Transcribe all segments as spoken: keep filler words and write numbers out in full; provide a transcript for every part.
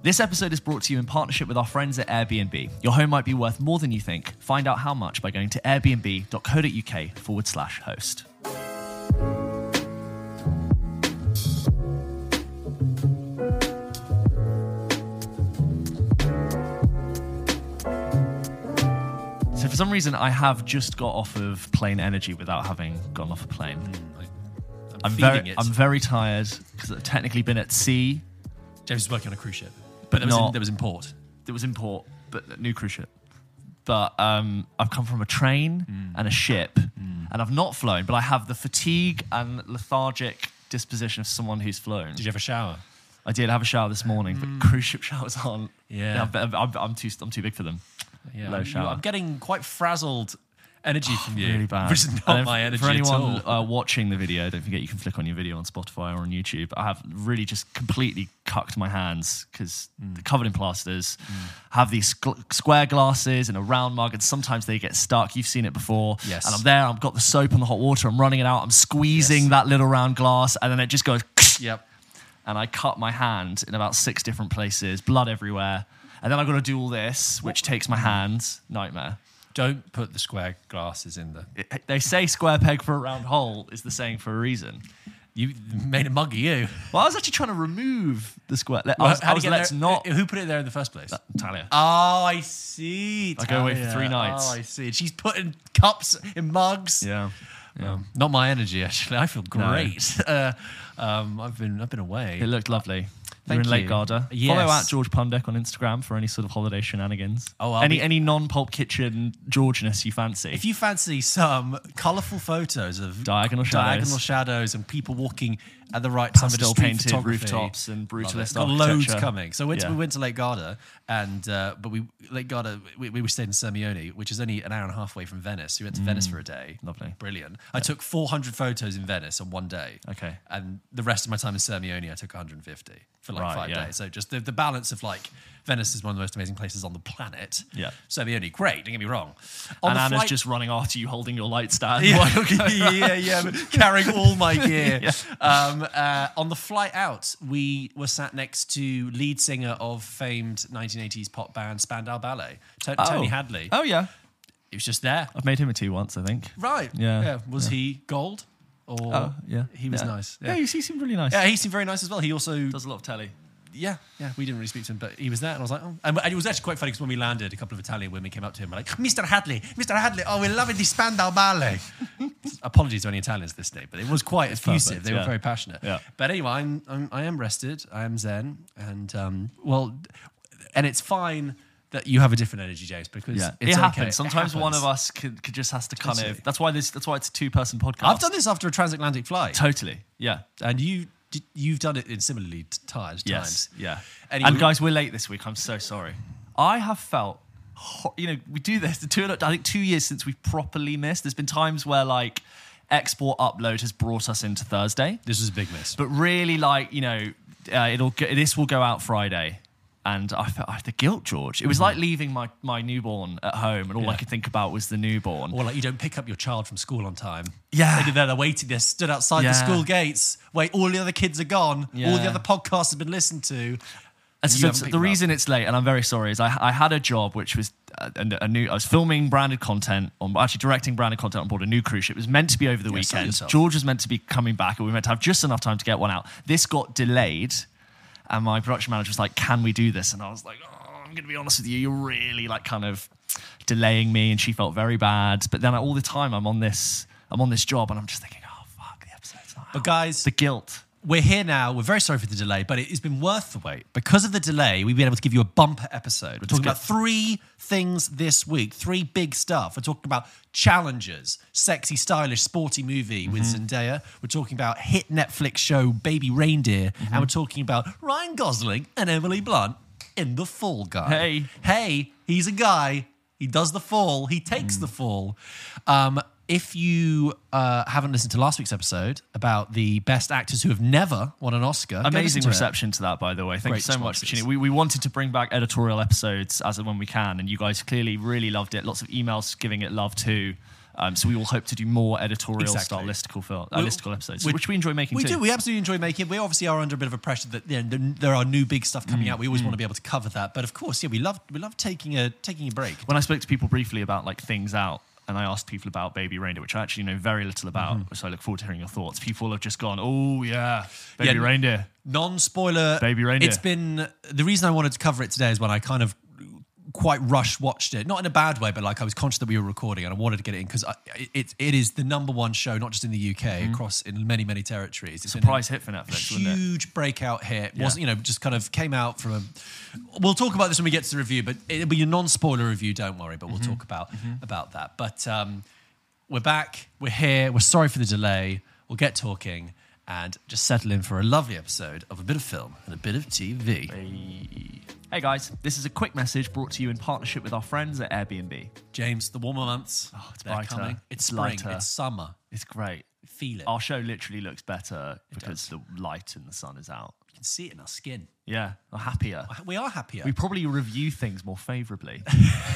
This episode is brought to you in partnership with our friends at Airbnb. Your home might be worth more than you think. Find out how much by going to airbnb.co.uk forward slash host. So for some reason, I have just got off of plane energy without having gone off a plane. Mm, I, I'm, I'm very, it. I'm very tired because I've technically been at sea. James was working on a cruise ship. But there was, not, in, there was in port. There was in port, but new cruise ship. But um, I've come from a train mm. and a ship, mm. and I've not flown, but I have the fatigue and lethargic disposition of someone who's flown. Did you have a shower? I did have a shower this morning, mm. but cruise ship showers aren't. Yeah, I'm, I'm, I'm too. I'm too big for them. Yeah, low shower. I'm getting quite frazzled. Energy from you, really bad. Which is not my energy for anyone at all. Uh, watching the video, don't forget you can flick on your video on Spotify or on YouTube. I have really just completely cucked my hands because mm. they're covered in plasters. Mm. Have these squ- square glasses in a round mug, and sometimes they get stuck. You've seen it before. Yes. And I'm there. I've got the soap and the hot water. I'm running it out. I'm squeezing yes. that little round glass, and then it just goes. Yep. And I cut my hand in about six different places. Blood everywhere. And then I've got to do all this, which what? takes my hands. Nightmare. Don't put the square glasses in the... It, they say square peg for a round hole is the saying for a reason. You made a mug of you. Well, I was actually trying to remove the square. Let, well, I was, how I was did let's there? not... Who put it there in the first place? That, Talia. Oh, I see. I go away for three nights. Oh, I see. She's putting cups in mugs. Yeah. Yeah. Um, not my energy, actually. I feel great. No. Uh, um, I've been I've been away. It looked lovely. Thank You're in you. Lake Garda. Yes. Follow at George Pundek on Instagram for any sort of holiday shenanigans. Oh, I'll any be... any non-Pulp Kitchen Georgeness you fancy. If you fancy some colourful photos of diagonal shadows, diagonal shadows and people walking at the right time of the street painted photography, rooftops and brutalist got architecture. loads coming. So we went, yeah. to, we went to Lake Garda, and uh, but we Lake Garda we, we stayed in Sermione, which is only an hour and a half away from Venice. We went to mm. Venice for a day. Lovely, brilliant. I took four hundred photos in Venice on one day. Okay, and the rest of my time in Sermione, I took one hundred fifty for like right, five yeah. days. So just the, the balance of like Venice is one of the most amazing places on the planet. Yeah, Sermione, great. Don't get me wrong. On and the Anna's flight, just running after you, holding your light stand. Yeah, yeah, yeah, carrying all my gear. yeah. um, uh, on the flight out, we were sat next to lead singer of famed nineteen eighties pop band Spandau Ballet, T- oh. Tony Hadley. Oh yeah, he was just there. I've made him a tea once, I think. Right. Yeah. yeah. Was yeah. he gold? Or oh yeah, he was yeah. nice. Yeah, yeah he seemed really nice. Yeah, he seemed very nice as well. He also does a lot of telly. Yeah, yeah, we didn't really speak to him, but he was there, and I was like, oh. And it was actually quite funny because when we landed, a couple of Italian women came up to him and like, Mister Hadley, Mister Hadley, oh, we're loving the Spandau Ballet. Apologies to any Italians this day, but it was quite it's effusive. Perfect, they yeah. were very passionate. Yeah. But anyway, I'm, I'm I am rested, I am zen, and um, well, and it's fine that you have a different energy, James, because yeah. it's it okay. happens. Sometimes it happens. one of us could, could just has to kind totally. of. That's why this. That's why it's a two-person podcast. I've done this after a transatlantic flight. Totally. Yeah. And you. You've done it in similarly tired times. Yes, yeah. Anyway, and guys, we're late this week. I'm so sorry. I have felt, you know, we do this. The two, I think two years since we've properly missed. There's been times where like export upload has brought us into Thursday. This was a big miss. But really, like you know, uh, it'll go, this will go out Friday. And I felt I had the guilt, George. It was mm-hmm. like leaving my, my newborn at home, and all yeah. I could think about was the newborn. Or like you don't pick up your child from school on time. Yeah. They're, they're waiting, they're stood outside yeah. the school gates. Wait, all the other kids are gone. Yeah. All the other podcasts have been listened to. And so, so the reason it's late, and I'm very sorry, is I, I had a job which was a, a new. I was filming branded content on, actually directing branded content on board a new cruise ship. It was meant to be over the yeah, weekend. George was meant to be coming back, and we were meant to have just enough time to get one out. This got delayed. And my production manager was like, can we do this? And I was like, oh, I'm going to be honest with you. You're really like kind of delaying me. And she felt very bad. But then all the time I'm on this, I'm on this job and I'm just thinking, oh, fuck, the episode's not out. But guys, the guilt. We're here now. We're very sorry for the delay, but it has been worth the wait. Because of the delay, we've been able to give you a bumper episode. We're talking about three things this week, three big stuff. We're talking about Challengers, sexy, stylish, sporty movie mm-hmm. with Zendaya. We're talking about hit Netflix show Baby Reindeer. Mm-hmm. And we're talking about Ryan Gosling and Emily Blunt in The Fall Guy. Hey. Hey, he's a guy. He does the fall. He takes mm. the fall. Um, if you uh, haven't listened to last week's episode about the best actors who have never won an Oscar, amazing to reception to that, by the way. Thank Great you so responses. much for tuning in. We, we wanted to bring back editorial episodes as and when we can, and you guys clearly really loved it. Lots of emails giving it love too. Um, so we will hope to do more editorial Exactly. style listicle film, uh, We'll- listicle episodes, we- which we enjoy making We too. do. We absolutely enjoy making it. We obviously are under a bit of a pressure that you know, there, there are new big stuff coming out. We always want to be able to cover that. But of course, yeah, we love we love taking a taking a break. When I spoke to people briefly about like things out, and I asked people about Baby Reindeer, which I actually know very little about, Mm-hmm. so I look forward to hearing your thoughts. People have just gone, oh yeah, Baby Yeah. Reindeer. Non-spoiler. Baby Reindeer. It's been the reason I wanted to cover it today is when I kind of quite rush watched it, not in a bad way, but like I was conscious that we were recording and I wanted to get it in because it it is the number one show, not just in the U K, across in many many territories. It's Surprise been hit for Netflix, a wasn't it? huge breakout hit. Yeah. Wasn't you know just kind of came out from a. We'll talk about this when we get to the review, but it'll be a non-spoiler review. Don't worry, but we'll Mm-hmm. talk about about that. But um, we're back. We're here. We're sorry for the delay. We'll get talking. And just settle in for a lovely episode of a bit of film and a bit of T V. Hey guys, this is a quick message brought to you in partnership with our friends at Airbnb. James, the warmer months, Oh, it's they're brighter. coming. It's It's spring. lighter. It's summer. It's great. Feel it. Our show literally looks better because the light and the sun is out. You can see it in our skin. Yeah, we're happier. We are happier. We probably review things more favourably.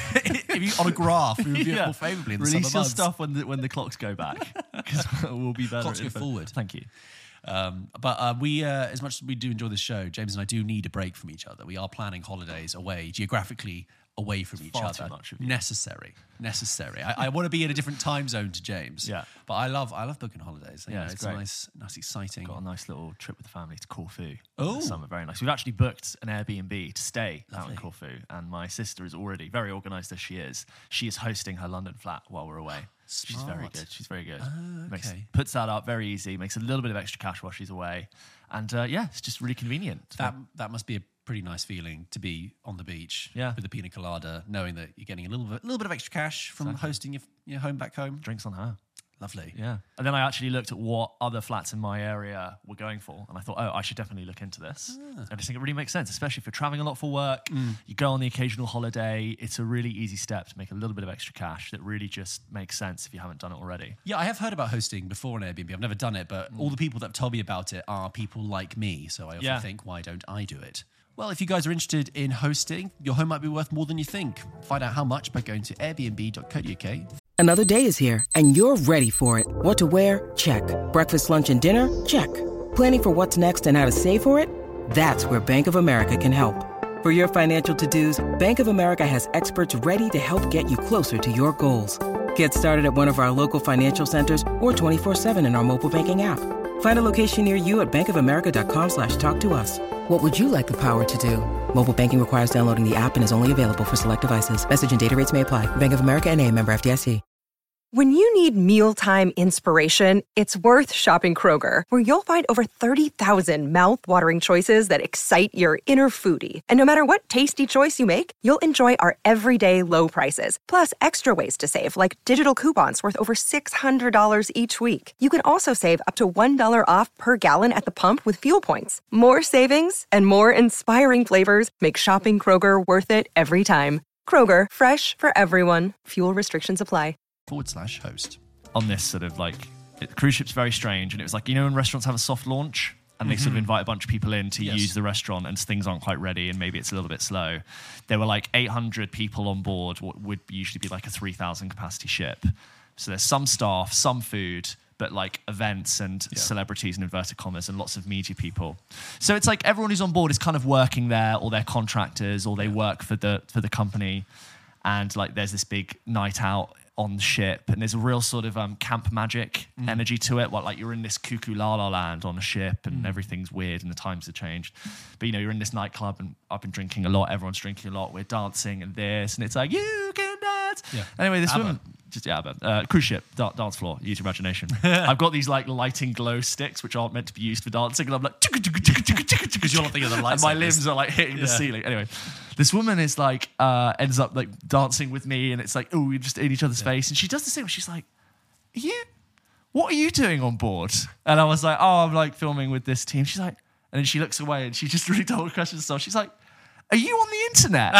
If you, on a graph, we review it more favourably in the Release summer your months. stuff when the, when the clocks go back, because we'll be better. Clocks at go it. forward. Thank you. Um, but uh, we, uh, as much as we do enjoy this show, James and I do need a break from each other. We are planning holidays away, geographically away from each far other. too much of you. Necessary, necessary. I, I want to be in a different time zone to James. Yeah. but I love, I love booking holidays. You Yeah, know, it's it's great. nice, nice, exciting. Got a nice little trip with the family to Corfu. Oh. This summer, very nice. We've actually booked an Airbnb to stay out Lovely. in Corfu, and my sister is already very organised as she is. She is hosting her London flat while we're away. She's very Smart. good. She's very good. Oh, Makes, okay. puts that up very easy. Makes a little bit of extra cash while she's away, and uh, yeah, it's just really convenient. That that must be a pretty nice feeling to be on the beach Yeah. with a pina colada, knowing that you're getting a little bit, little bit of extra cash from Exactly. hosting your, your home back home. Drinks on her. Lovely. Yeah. And then I actually looked at what other flats in my area were going for. And I thought, oh, I should definitely look into this. Ah. I just think it really makes sense, especially if you're traveling a lot for work, Mm. you go on the occasional holiday. It's a really easy step to make a little bit of extra cash that really just makes sense if you haven't done it already. Yeah, I have heard about hosting before on Airbnb. I've never done it, but all the people that have told me about it are people like me. So I often Yeah. think, why don't I do it? Well, if you guys are interested in hosting, your home might be worth more than you think. Find out how much by going to airbnb dot co dot uk. Another day is here, and you're ready for it. What to wear? Check. Breakfast, lunch, and dinner? Check. Planning for what's next and how to save for it? That's where Bank of America can help. For your financial to-dos, Bank of America has experts ready to help get you closer to your goals. Get started at one of our local financial centers or twenty-four seven in our mobile banking app. Find a location near you at bankofamerica.com slash talk to us. What would you like the power to do? Mobile banking requires downloading the app and is only available for select devices. Message and data rates may apply. Bank of America N A, member F D I C. When you need mealtime inspiration, it's worth shopping Kroger, where you'll find over thirty thousand mouth-watering choices that excite your inner foodie. And no matter what tasty choice you make, you'll enjoy our everyday low prices, plus extra ways to save, like digital coupons worth over six hundred dollars each week. You can also save up to one dollar off per gallon at the pump with fuel points. More savings and more inspiring flavors make shopping Kroger worth it every time. Kroger, fresh for everyone. Fuel restrictions apply. Forward slash host. On this sort of like, it, cruise ship's very strange. And it was like, you know, when restaurants have a soft launch and they sort of invite a bunch of people in to Yes. use the restaurant and things aren't quite ready and maybe it's a little bit slow. There were like eight hundred people on board, what would usually be like a three thousand capacity ship. So there's some staff, some food, but like events and celebrities in inverted commas and lots of media people. So it's like everyone who's on board is kind of working there, or they're contractors, or they work for the for the company. And like there's this big night out on the ship, and there's a real sort of um, camp magic Mm. energy to it. What like you're in this cuckoo la la land on a ship, and everything's weird, and the times have changed. But you know, you're in this nightclub, and I've been drinking a lot. Everyone's drinking a lot. We're dancing and this, and it's like you can dance. Yeah. Anyway, this ABBA. woman, just yeah, but uh, cruise ship da- dance floor. Use your imagination. I've got these like lighting glow sticks, which aren't meant to be used for dancing, and I'm like because you're not thinking of the and my lightsabers. limbs are like hitting the Yeah. ceiling. Anyway, this woman is like uh, ends up like dancing with me, and it's like oh, we're just in each other's face, and she does this thing where she's like, "Are you, what are you doing on board?" And I was like, "Oh, I'm like filming with this team." She's like, and then she looks away, and she just really double questions herself. She's like, "Are you on the internet?"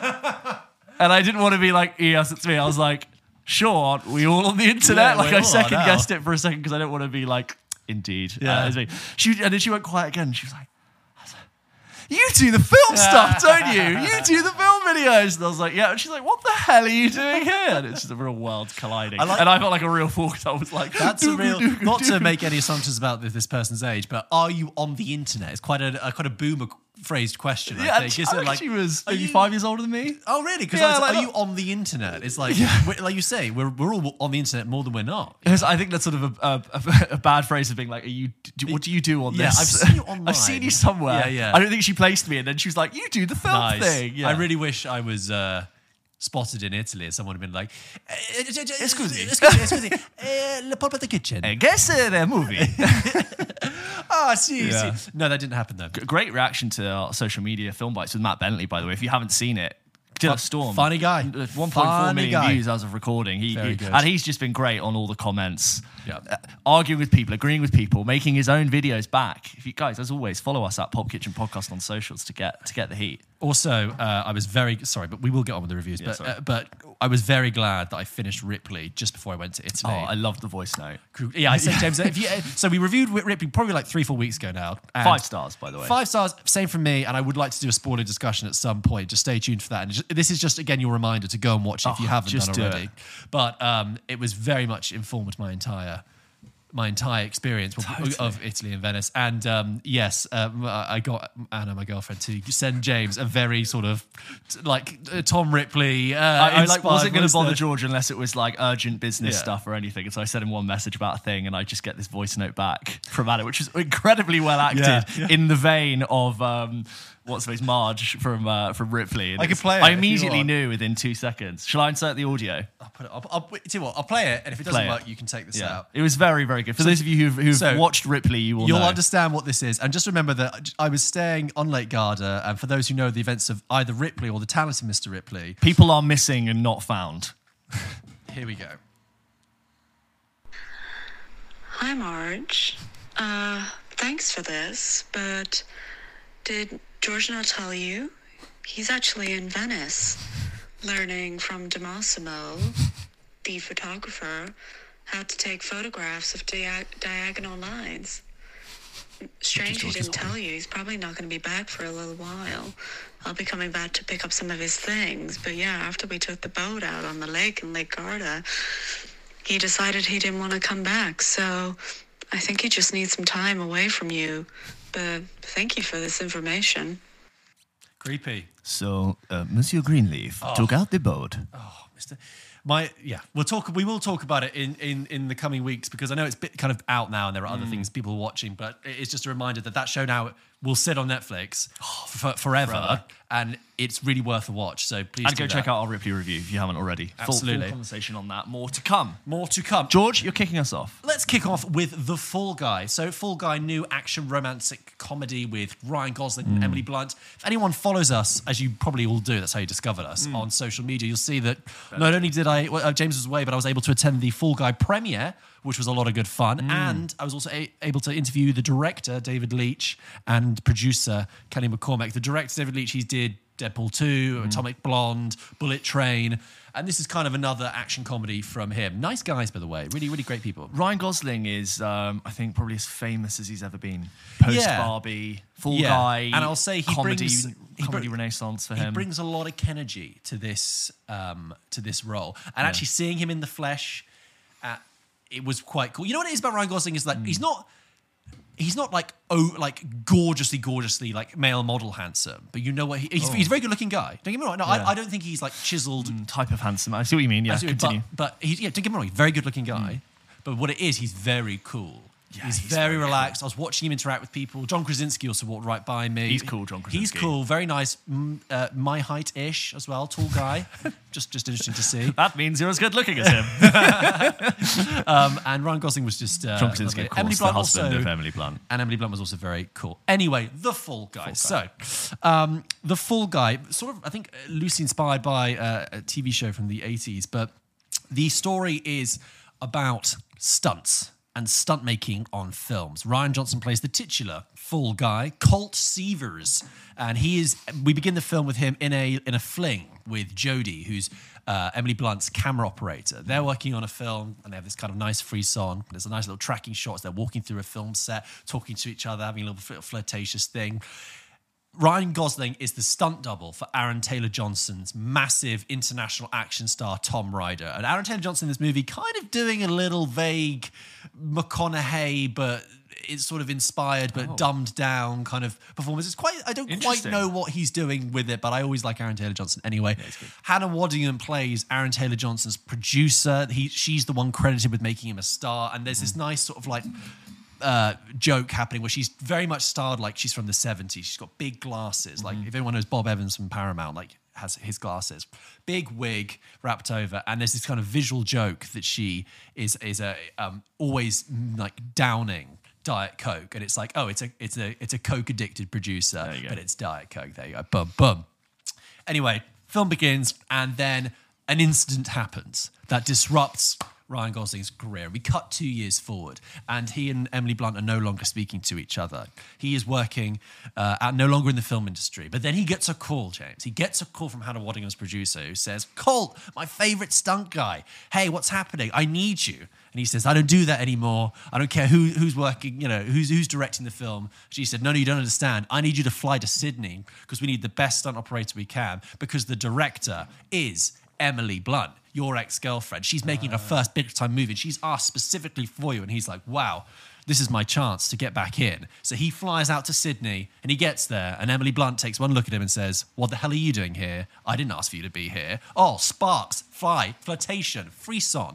And I didn't want to be like, "Yes, it's me." I was like, "Sure, aren't we all on the internet?" Yeah, like we I all are second now. guessed it for a second because I don't want to be like, "Indeed." Yeah. Uh, it's me. She and then she went quiet again. And she was like, you do the film stuff, don't you? You do the film videos. And I was like, yeah. And she's like, what the hell are you doing here? And it's just a real world colliding. I like, and I felt like a real fool because I was like, that's a real, not to make any assumptions about this person's age, but are you on the internet? It's quite a, a quite a boomer phrased question, I yeah, think. Is I it like, she was maybe you, five years older than me. Oh, really? Because yeah, like, like, are you on the internet? It's like, yeah. like you say, we're, we're all on the internet more than we're not. Because I think that's sort of a, a, a bad phrase of being like, are you? Do, what do you do on yeah, this? I've seen you online. I've seen you somewhere. Yeah, yeah. I don't think she placed me, and then she was like, you do the film nice. thing. Yeah. I really wish I was... Uh, spotted in Italy and someone had been like, excuse me, excuse me, excuse me, uh, le polpo the kitchen. I guess uh, they're movie. Ah, see, Yeah. see. No, that didn't happen though. Great reaction to our social media film bites with Matt Bentley, by the way. If you haven't seen it, Did a storm. Funny guy. one point four Funny million guy. views as of recording. He, Very he- good. and he's just been great on all the comments. Yeah. Uh, arguing with people, agreeing with people, making his own videos back. If you guys, as always, follow us at Pop Kitchen Podcast on socials to get to get the heat. Also, uh, I was very sorry, but we will get on with the reviews. Yeah, but sorry. uh, but I was very glad that I finished Ripley just before I went to Oh, Italy. I loved the voice note. yeah, I said James. If you, uh, so we reviewed Ripley probably like three, four weeks ago now. and Five stars, by the way. Five stars, same from me. And I would like to do a spoiler discussion at some point. Just stay tuned for that. And just, this is just again your reminder to go and watch it if Oh, you haven't just done do already. it. But um, it was very much informed my entire. My entire experience of- Totally. of Italy and Venice. And um, yes, um, I got Anna, my girlfriend, to send James a very sort of like uh, Tom Ripley. Uh, I, I like wasn't going to voice bother note. George unless it was like urgent business Yeah. stuff or anything. And so I sent him one message about a thing, and I just get this voice note back from Anna, which is incredibly well acted Yeah, yeah. in the vein of um, what's his face, Marge from uh, from Ripley. And I can it's- play it I if you immediately want. knew within two seconds. Shall I insert the audio? I'll put it. I'll, I'll, tell you what, I'll play it, and if it doesn't Play it. work, you can take this Yeah, out. it was very very good. For those of you who've, who've So, watched Ripley, you will You'll know. understand what this is. And just remember that I was staying on Lake Garda, and for those who know the events of either Ripley or the talented Mister Ripley, People are missing and not found. here we go. Hi, Marge. Uh, thanks for this, but did George not tell you? He's actually in Venice, learning from DeMassimo, the photographer, how to take photographs of dia- diagonal lines. Strange he didn't tell you. He's probably not going to be back for a little while. I'll be coming back to pick up some of his things. But yeah, after we took the boat out on the lake in Lake Garda, he decided he didn't want to come back. So I think he just needs some time away from you. But thank you for this information. Creepy. So uh, Monsieur Greenleaf Oh. took out the boat. Mister My yeah, we'll talk. We will talk about it in, in, in the coming weeks because I know it's bit kind of out now and there are other things people are watching. But it's just a reminder that that show now will sit on Netflix for, forever, Forever. and it's really worth a watch. So please And do go that. check out our Ripley review if you haven't already. Full- Absolutely. Full conversation on that. More to come. More to come. George, you're kicking us off. Let's kick off with The Fall Guy. So, Fall Guy, new action romantic comedy with Ryan Gosling and Emily Blunt. If anyone follows us, as you probably all do, that's how you discovered us on social media, you'll see that not only did I, well, uh, James was away, but I was able to attend the Fall Guy premiere, which was a lot of good fun. And I was also a- able to interview the director, David Leitch, and producer, Kelly McCormack. The director, David Leitch, he did Deadpool two, Atomic Blonde, Bullet Train. And this is kind of another action comedy from him. Nice guys, by the way. Really, really great people. Ryan Gosling is, um, I think, probably as famous as he's ever been. Post Yeah. Barbie, Fall Yeah. Guy, And I'll say he comedy, brings- he comedy br- renaissance for He him. brings a lot of energy to this um, to this role, and actually seeing him in the flesh, uh, it was quite cool. You know what it is about Ryan Gosling is that Mm. he's not. He's not like oh like gorgeously, gorgeously like male model handsome, but you know what? He, he's, he's a very good looking guy. Don't get me wrong. No, Yeah. I, I don't think he's like chiseled. Mm, type of handsome. I see what you mean. Yeah, Absolutely, continue. But, but he's, yeah, don't get me wrong, he's a very good looking guy. But what it is, he's very cool. Yeah, he's, he's very very relaxed. I was watching him interact with people. John Krasinski also walked right by me. He's cool, John He's Krasinski. cool, very nice. mm, Uh, my height-ish as well, tall guy. just just interesting to see. That means you're as good looking as him. Um, and Ryan Gosling was just uh, John Krasinski, lovely. of course, Emily the Blunt husband also, of Emily Blunt. and Emily Blunt was also very cool. Anyway, The Fall Guy. So, um, The Fall Guy, sort of, I think, uh, loosely inspired by uh, a T V show from the eighties, but the story is about stunts and stunt making on films. Ryan Johnson plays the titular Fall Guy, Colt Seavers, and he is. We begin the film with him in a in a fling with Jodie, who's uh, Emily Blunt's camera operator. They're working on a film, and they have this kind of nice free song. There's a nice little tracking shot as they're walking through a film set, talking to each other, having a little fl- flirtatious thing. Ryan Gosling is the stunt double for Aaron Taylor-Johnson's massive international action star Tom Ryder. And Aaron Taylor-Johnson in this movie kind of doing a little vague McConaughey, but it's sort of inspired but oh. dumbed down kind of performance. It's quite, I don't quite know what he's doing with it, but I always like Aaron Taylor-Johnson anyway. Yeah, Hannah Waddingham plays Aaron Taylor-Johnson's producer. He, she's the one credited with making him a star. And there's mm. this nice sort of like... Uh, joke happening where she's very much starred like she's from the seventies. She's got big glasses. Like mm-hmm. if anyone knows Bob Evans from Paramount, like has his glasses, big wig wrapped over, and there's this kind of visual joke that she is is a um, always like downing Diet Coke, and it's like, oh, it's a it's a it's a Coke addicted producer, but it's Diet Coke. There you go. Boom, boom. Anyway, film begins, and then an incident happens that disrupts Ryan Gosling's career. We cut two years forward, and he and Emily Blunt are no longer speaking to each other. He is working uh, out, no longer in the film industry, but then he gets a call, James. He gets a call from Hannah Waddingham's producer who says, Colt, my favorite stunt guy. Hey, what's happening? I need you. And he says, I don't do that anymore. I don't care who who's working, you know, who's who's directing the film. She said, no, no, you don't understand. I need you to fly to Sydney because we need the best stunt operator we can because the director is Emily Blunt, your ex-girlfriend. She's making her first big-time movie. She's asked specifically for you. And he's like, wow, this is my chance to get back in. So he flies out to Sydney and he gets there. And Emily Blunt takes one look at him and says, what the hell are you doing here? I didn't ask for you to be here. Oh, sparks, fly, flirtation, frisson.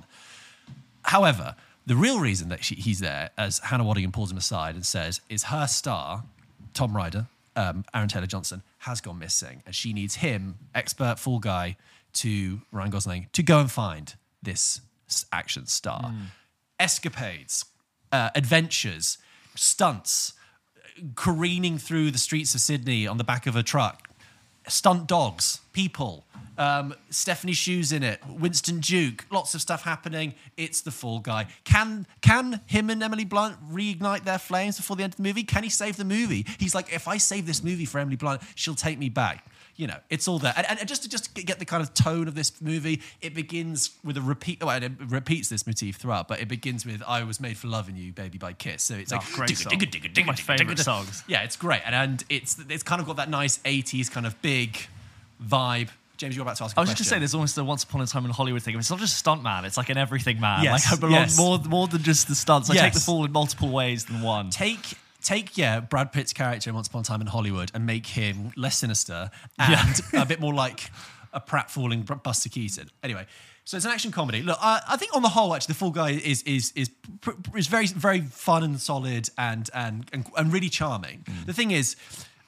However, the real reason that she, he's there, as Hannah Waddingham pulls him aside and says, is her star, Tom Ryder, um, Aaron Taylor-Johnson, has gone missing. And she needs him, expert fall guy, to Ryan Gosling to go and find this action star. Mm. Escapades, uh, adventures, stunts, careening through the streets of Sydney on the back of a truck, stunt dogs, people, um, Stephanie Shu's in it, Winston Duke, lots of stuff happening. It's the fall guy. Can can him and Emily Blunt reignite their flames before the end of the movie? Can he save the movie? He's like, if I save this movie for Emily Blunt, she'll take me back. You know, it's all there. And, and just to just get the kind of tone of this movie, it begins with a repeat, well, it repeats this motif throughout, but it begins with I Was Made for Loving You, Baby by Kiss. So it's oh, like, great song. Digga, digga, digga, my favourite songs. Yeah, it's great. And, and it's it's kind of got that nice eighties kind of big vibe. James, you're about to ask a I was question. just going to say, there's almost a Once Upon a Time in Hollywood thing. It's not just a stunt man, it's like an everything man. Yes, like I belong yes. more, more than just the stunts. I yes. take the fall in multiple ways than one. Take... Take, yeah, Brad Pitt's character in Once Upon a Time in Hollywood and make him less sinister and yeah. a bit more like a pratfalling Buster Keaton. Anyway, so it's an action comedy. Look, I, I think on the whole, actually, The Fall Guy is is is is very very fun and solid and and and, and really charming. Mm. The thing is,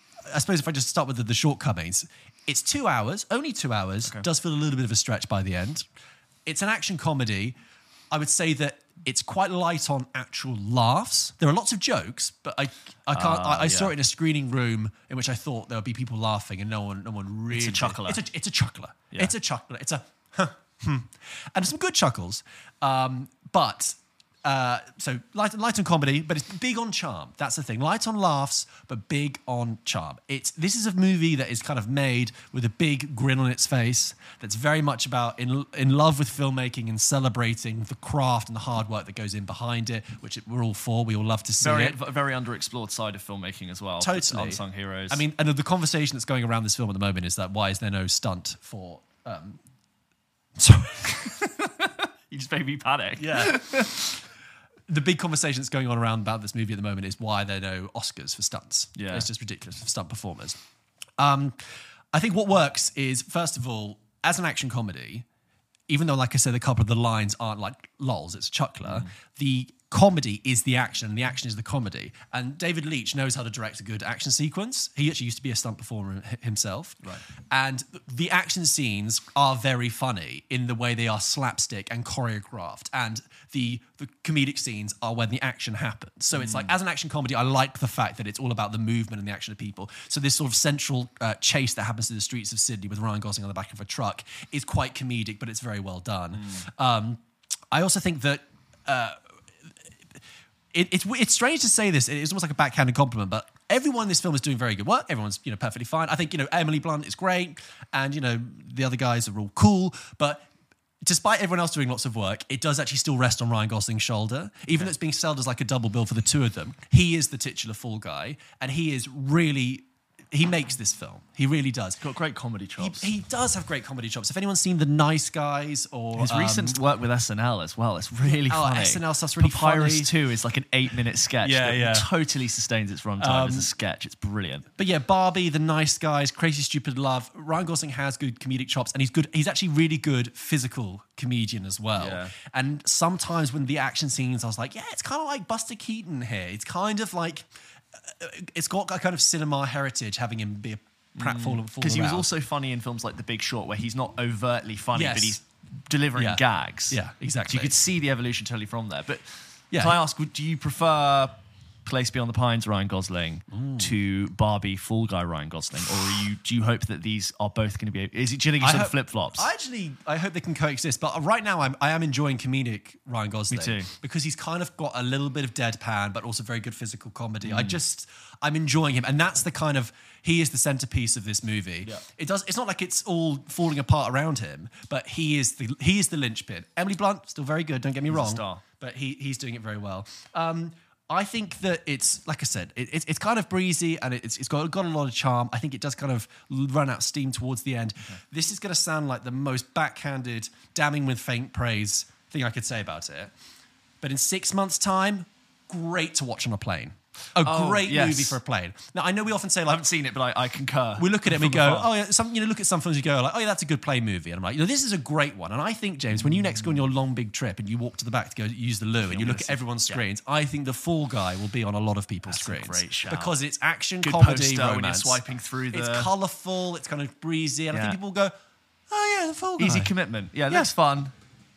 I suppose if I just start with the, the shortcomings, it's two hours, only two hours. Okay. Does feel a little bit of a stretch by the end. It's an action comedy. I would say that it's quite light on actual laughs. There are lots of jokes, but I I can't. Uh, I, I yeah. saw it in a screening room in which I thought there would be people laughing, and no one no one really. It's a chuckler. It's a it's a chuckler. Yeah. It's a chuckler. It's a huh, hmm. And some good chuckles, um, but. Uh, so light, light on comedy, but it's big on charm. That's the thing. Light on laughs, but big on charm. It's this is a movie that is kind of made with a big grin on its face. That's very much about in in love with filmmaking and celebrating the craft and the hard work that goes in behind it, which we're all for. We all love to see very, it. A very underexplored side of filmmaking as well. Totally, unsung heroes. I mean, and the conversation that's going around this film at the moment is that why is there no stunt for? Um, sorry, you just made me panic. Yeah. The big conversation that's going on around about this movie at the moment is why there are no Oscars for stunts. Yeah. It's just ridiculous for stunt performers. Um, I think what works is, first of all, as an action comedy, even though, like I said, a couple of the lines aren't like lols, it's a chuckler, mm. the comedy is the action and the action is the comedy. And David Leitch knows how to direct a good action sequence. He actually used to be a stunt performer himself. Right. And the action scenes are very funny in the way they are slapstick and choreographed. And the, the comedic scenes are when the action happens. So mm. it's like, as an action comedy, I like the fact that it's all about the movement and the action of people. So this sort of central uh, chase that happens in the streets of Sydney with Ryan Gosling on the back of a truck is quite comedic, but it's very well done. Mm. Um, I also think that... Uh, It, it's it's strange to say this. It's almost like a backhanded compliment, but everyone in this film is doing very good work. Everyone's you know perfectly fine. I think you know Emily Blunt is great, and you know the other guys are all cool. But despite everyone else doing lots of work, it does actually still rest on Ryan Gosling's shoulder. Even though it's being sold as like a double bill for the two of them, he is the titular fall guy, and he is really he makes this film. He really does. He's got great comedy chops. He, he does have great comedy chops. If anyone's seen The Nice Guys or his um, recent work with S N L as well, it's really oh, funny. S N L stuff's really Papyrus funny. two is like an eight-minute sketch Yeah, that yeah. totally sustains its runtime Um, as a sketch. It's brilliant. But yeah, Barbie, The Nice Guys, Crazy Stupid Love. Ryan Gosling has good comedic chops, and he's good. He's actually really good physical comedian as well. Yeah. And sometimes when the action scenes, I was like, yeah, it's kind of like Buster Keaton here. It's kind of like uh, it's got a kind of cinema heritage, having him be a pratfall and Because he was also funny in films like The Big Short, where he's not overtly funny, Yes. but he's delivering Yeah. gags. Yeah, exactly. So you could see the evolution totally from there. But Yeah. can I ask, do you prefer Place Beyond the Pines Ryan Gosling to Barbie Fall Guy Ryan Gosling, or are you do you hope that these are both going to be? Is it? Do you think it's I sort of hope- flip flops? I actually, I hope they can coexist. But right now, I'm, I am enjoying comedic Ryan Gosling. Me too. Because he's kind of got a little bit of deadpan, but also very good physical comedy. Mm. I just, I'm enjoying him, and that's the kind of he is the centerpiece of this movie. Yeah. It does. It's not like it's all falling apart around him, but he is the he is the linchpin. Emily Blunt still very good. Don't get me a wrong, star. but he he's doing it very well. Um, I think that it's, like I said, it, it's it's kind of breezy and it's it's got, got a lot of charm. I think it does kind of run out of steam towards the end. Okay. This is going to sound like the most backhanded, damning with faint praise thing I could say about it. But in six months' time, great to watch on a plane. A Oh, great yes. movie for a plane. Now, I know we often say, I like, haven't seen it, but I, I concur. we look at it and we From go, afar. oh yeah, some, you know, look at some films, you go like, oh yeah, that's a good play movie, and I'm like, you know, this is a great one. And I think, James, when you next go on your long big trip and you walk to the back to go use the loo and you look at everyone's Yeah. screens, I think The Fall Guy will be on a lot of people's That's a screens great shout. because it's action, Good comedy, poster romance. when you're swiping through the- It's colourful, it's kind of breezy, and I Yeah. think people will go, oh yeah, The Fall Guy. Easy commitment. Yeah, it Yeah. looks fun.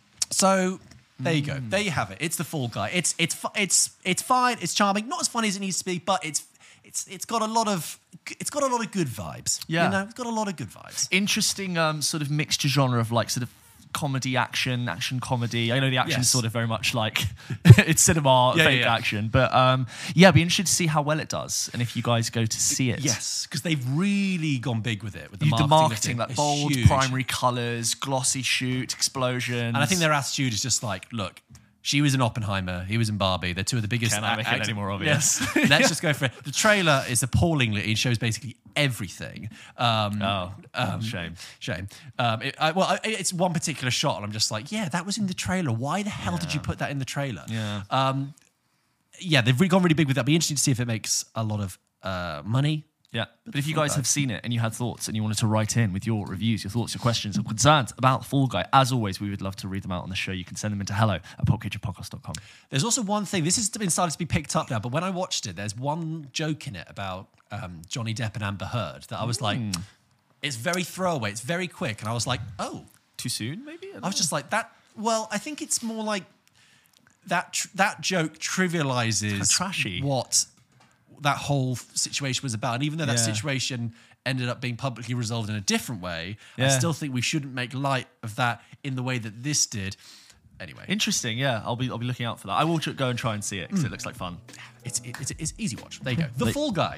So there you go. Mm. There you have it. It's The Fall Guy. It's it's fu- it's it's fine. It's charming. Not as funny as it needs to be, but it's it's it's got a lot of it's got a lot of good vibes. Yeah. you know, it's got a lot of good vibes. Interesting um, sort of mixture genre of like sort of comedy, action, action comedy. I know the action's Yes. sort of very much like it's cinema, Yeah, fake yeah, yeah. action. But um, yeah, I'd be interested to see how well it does and if you guys go to see it. Yes, because they've really gone big with it with the You- marketing. the marketing, lifting. like It's bold huge. primary colours, glossy shoot, explosions. And I think their attitude is just like, look, she was in Oppenheimer, he was in Barbie. They're two of the biggest. Can I make it act- any more obvious? Yes. Let's just go for it. The trailer is appallingly. It shows basically everything. Um, Oh, um, shame. Shame. Um, it, I, well, I, it's one particular shot, and I'm just like, yeah, that was in the trailer. Why the hell did you put that in the trailer? Yeah. Um, yeah, they've really gone really big with that. Be interesting to see if it makes a lot of uh, money. Yeah, but if you guys have seen it and you had thoughts and you wanted to write in with your reviews, your thoughts, your questions, or concerns about Fall Guy, as always, we would love to read them out on the show. You can send them into hello at pop kitchen podcast dot com. There's also one thing. This has been started to be picked up now, but when I watched it, there's one joke in it about um, Johnny Depp and Amber Heard that I was like, it's very throwaway, it's very quick, and I was like, oh, Too soon, maybe? I, don't I was just like that. Well, I think it's more like that. Tr- that joke trivializes kinda trashy. what that whole situation was about, and even though that Yeah. situation ended up being publicly resolved in a different way, I Yeah. still think we shouldn't make light of that in the way that this did. Anyway, Interesting, yeah. I'll be I'll be looking out for that. I will tr- go and try and see it because it looks like fun. it's, it's it's easy watch. There you go. The But- Fall Guy.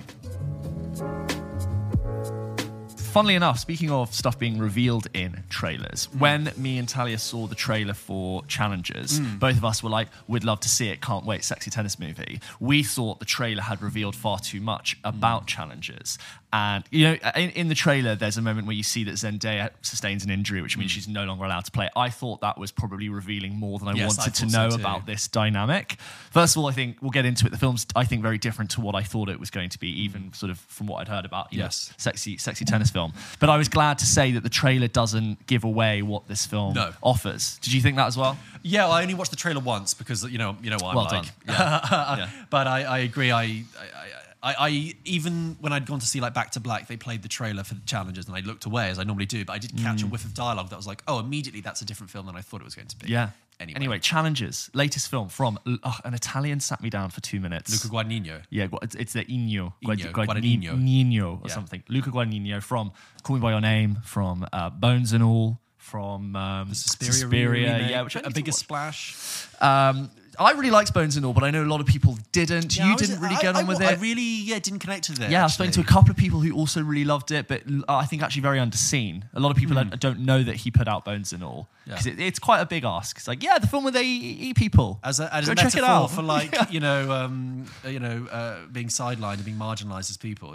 Funnily enough, speaking of stuff being revealed in trailers, when me and Talia saw the trailer for Challengers, both of us were like, we'd love to see it, can't wait, sexy tennis movie. We thought the trailer had revealed far too much about Challengers. And, you know, in, in the trailer, there's a moment where you see that Zendaya sustains an injury, which means she's no longer allowed to play. I thought that was probably revealing more than I Yes, I wanted to thought so know too. about this dynamic. First of all, I think we'll get into it. The film's, I think, very different to what I thought it was going to be, even sort of from what I'd heard about, you Yes. know, sexy, sexy tennis film. But I was glad to say that the trailer doesn't give away what this film No. offers. Did you think that as well? Yeah, well, I only watched the trailer once because you know you know what I'm Well like. done. Yeah. Yeah. But I, I agree. I, I, I, I even when I'd gone to see like Back to Black, they played the trailer for the Challengers, and I looked away as I normally do. But I did catch a whiff of dialogue that was like, oh, immediately that's a different film than I thought it was going to be. Yeah. Anyway, Anyway, Challengers, latest film from oh, an Italian sat me down for two minutes. Luca Guadagnino. Yeah, gu- it's, it's the Ino. Ino, Guad- Guadagnino. Nino or Yeah. something. Luca Guadagnino from Call Me By Your Name, from uh, Bones and All, from um, The Suspiria, Suspiria, remake, yeah, which I a need to bigger watch. splash. Um, I really liked Bones and All, but I know a lot of people didn't. Yeah, I you was- didn't really I- get I, on with I it. really yeah didn't connect with it. Yeah, I've spoken to a actually. couple of people who also really loved it, but uh, I think actually very underseen. A lot of people don't- don't know that he put out Bones and All Yeah. because it, it's quite a big ask. It's like, yeah, the film where they eat people. As a, as Go a check it metaphor out. for like Yeah. you know um, you know uh, being sidelined and being marginalised as people. Yeah.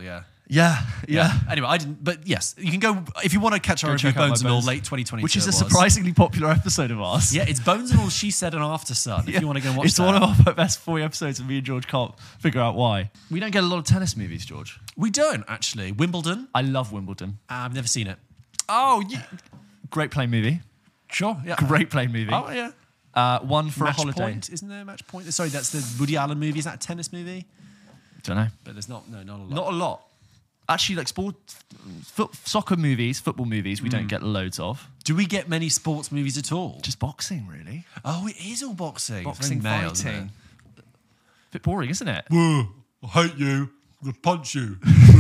Yeah, yeah. Anyway, I didn't, but yes, you can go if you want to catch our Go review of check out Bones my and All Bones, late twenty twenty-two, which is a it was. surprisingly popular episode of ours. Yeah, it's Bones and All, She Said, and After Sun. If Yeah. you want to go and watch it's that. one of our best forty episodes, and me and George can't figure out why. We don't get a lot of tennis movies, George. We don't actually. Wimbledon. I love Wimbledon. Uh, I've never seen it. Oh, yeah. Great plane movie. Sure. Yeah. Great plane movie. Oh yeah. Uh, one for Match a holiday. Point, isn't there? Match Point. Sorry, that's the Woody Allen movie. Is that a tennis movie? Don't know. But there's not. No, not a lot. Not a lot. Actually, like sport, foot, soccer movies, football movies, we don't get loads of. Do we get many sports movies at all? Just boxing, really. Oh, it is all boxing. Boxing, It's very male, isn't fighting. Bit boring, isn't it? it? I hate you. I'm gonna punch you.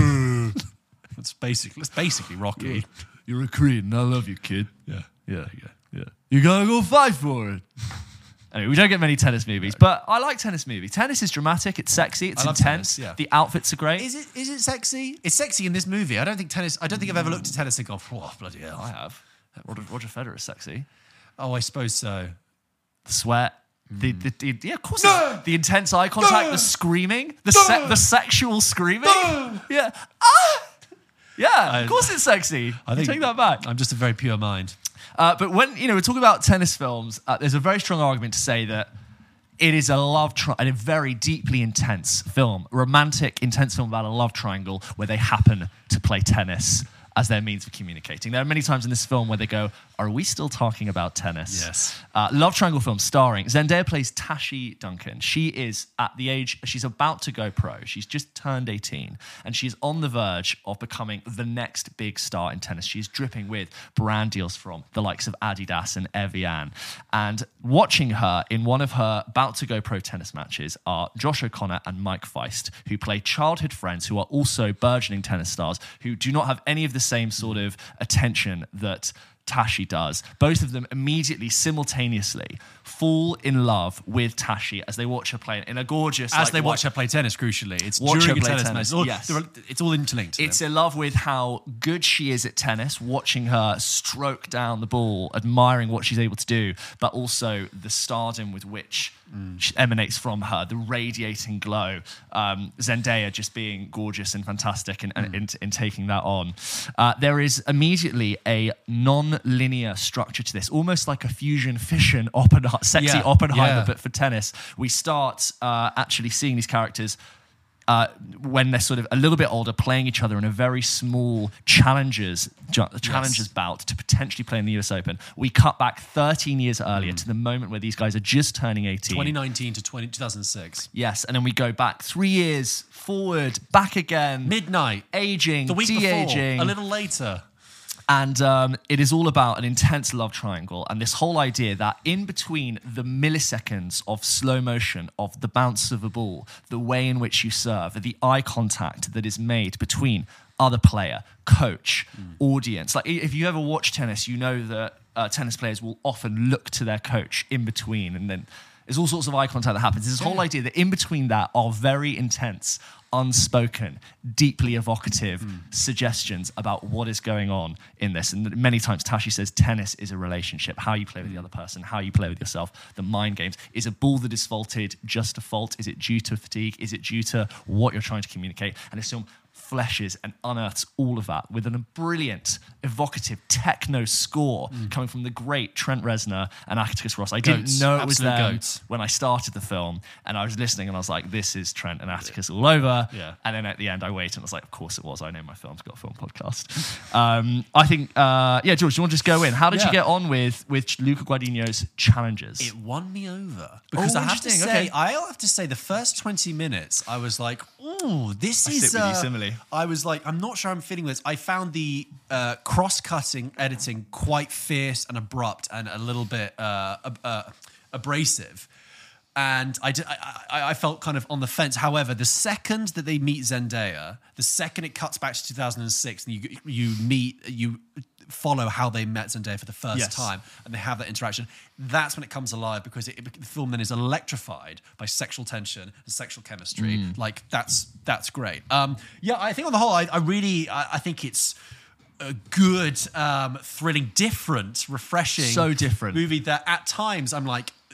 It's basically it's basically Rocky. You're a Korean, and I love you, kid. Yeah. Yeah, yeah, yeah. You gotta go fight for it. Anyway, we don't get many tennis movies, but I like tennis movies. Tennis is dramatic, it's sexy, it's I love intense. tennis, yeah. The outfits are great. Is it is it sexy? It's sexy in this movie. I don't think tennis. I don't think I've ever looked at tennis and gone, "Oh bloody hell!" I have. Roger, Roger Federer is sexy. Oh, I suppose so. The sweat. The, the, the, yeah, of course. No! The intense eye contact, no! The screaming, the se- the sexual screaming. No! Yeah. Ah! Yeah, I, of course it's sexy. I think take that back. I'm just a very pure mind. Uh, but when, you know, we're talking about tennis films, uh, there's a very strong argument to say that it is a love tri- and a very deeply intense film, romantic, intense film about a love triangle where they happen to play tennis as their means of communicating. There are many times in this film where they go, are we still talking about tennis? Yes. Uh, love triangle film starring, Zendaya plays Tashi Duncan. She is at the age, she's about to go pro. She's just turned eighteen and she's on the verge of becoming the next big star in tennis. She's dripping with brand deals from the likes of Adidas and Evian. And watching her in one of her about to go pro tennis matches are Josh O'Connor and Mike Feist, who play childhood friends who are also burgeoning tennis stars who do not have any of the same sort of attention that Tashi does. Both of them immediately, simultaneously fall in love with Tashi as they watch her play in a gorgeous... As like, they watch white, her play tennis, crucially. It's Watch during her a play tennis, tennis, match. It's all, yes. they're- it's all interlinked. to It's them. in love with how good she is at tennis, watching her stroke down the ball, admiring what she's able to do, but also the stardom with which mm. she emanates from her, the radiating glow. Um, Zendaya just being gorgeous and fantastic and, and mm. in, in taking that on. Uh, there is immediately a non-linear structure to this, almost like a fusion fission Oppenheimer, sexy Yeah. Oppenheimer, Yeah. but for tennis. We start uh, actually seeing these characters Uh, when they're sort of a little bit older, playing each other in a very small challengers ju- challengers Yes. bout to potentially play in the U S Open. We cut back thirteen years earlier to the moment where these guys are just turning eighteen. twenty nineteen to twenty, two thousand six. Yes, and then we go back three years forward, back again. Midnight. Aging, The week de-aging. before. A little later. And um, it is all about an intense love triangle and this whole idea that in between the milliseconds of slow motion, of the bounce of a ball, the way in which you serve, the eye contact that is made between other player, coach, mm. audience. Like if you ever watch tennis, you know that uh, tennis players will often look to their coach in between, and then there's all sorts of eye contact that happens. There's this whole idea that in between that are very intense, unspoken, deeply evocative mm. suggestions about what is going on in this. And many times Tashi says tennis is a relationship. How you play with the other person, how you play with yourself, the mind games. Is a ball that is faulted just a fault? Is it due to fatigue? Is it due to what you're trying to communicate? And this film fleshes and unearths all of that with a brilliant, evocative techno score mm. coming from the great Trent Reznor and Atticus Ross. I Goats. didn't know it was Absolute them goats. when I started the film, and I was listening and I was like, this is Trent and Atticus all over. Yeah. And then at the end I waited and I was like, of course it was. I know my film's got a film podcast. um, I think, uh, yeah, George, do you want to just go in? How did Yeah. you get on with, with Luca Guadagnino's Challengers? It won me over. Because Oh, I have to interesting, say, okay. I'll have to say the first twenty minutes, I was like, ooh, this I is... sit with you uh, similarly. I was like, I'm not sure I'm feeling this. I found the uh, cross-cutting editing quite fierce and abrupt and a little bit uh, ab- uh, abrasive. And I, did, I, I, I felt kind of on the fence. However, the second that they meet Zendaya, the second it cuts back to two thousand six and you you meet, you follow how they met Zendaya for the first Yes. time and they have that interaction, that's when it comes alive because it, it, the film then is electrified by sexual tension and sexual chemistry. Mm. Like, that's that's great. Um, yeah, I think on the whole, I, I really, I, I think it's a good, um, thrilling, different, refreshing So different. movie that at times I'm like,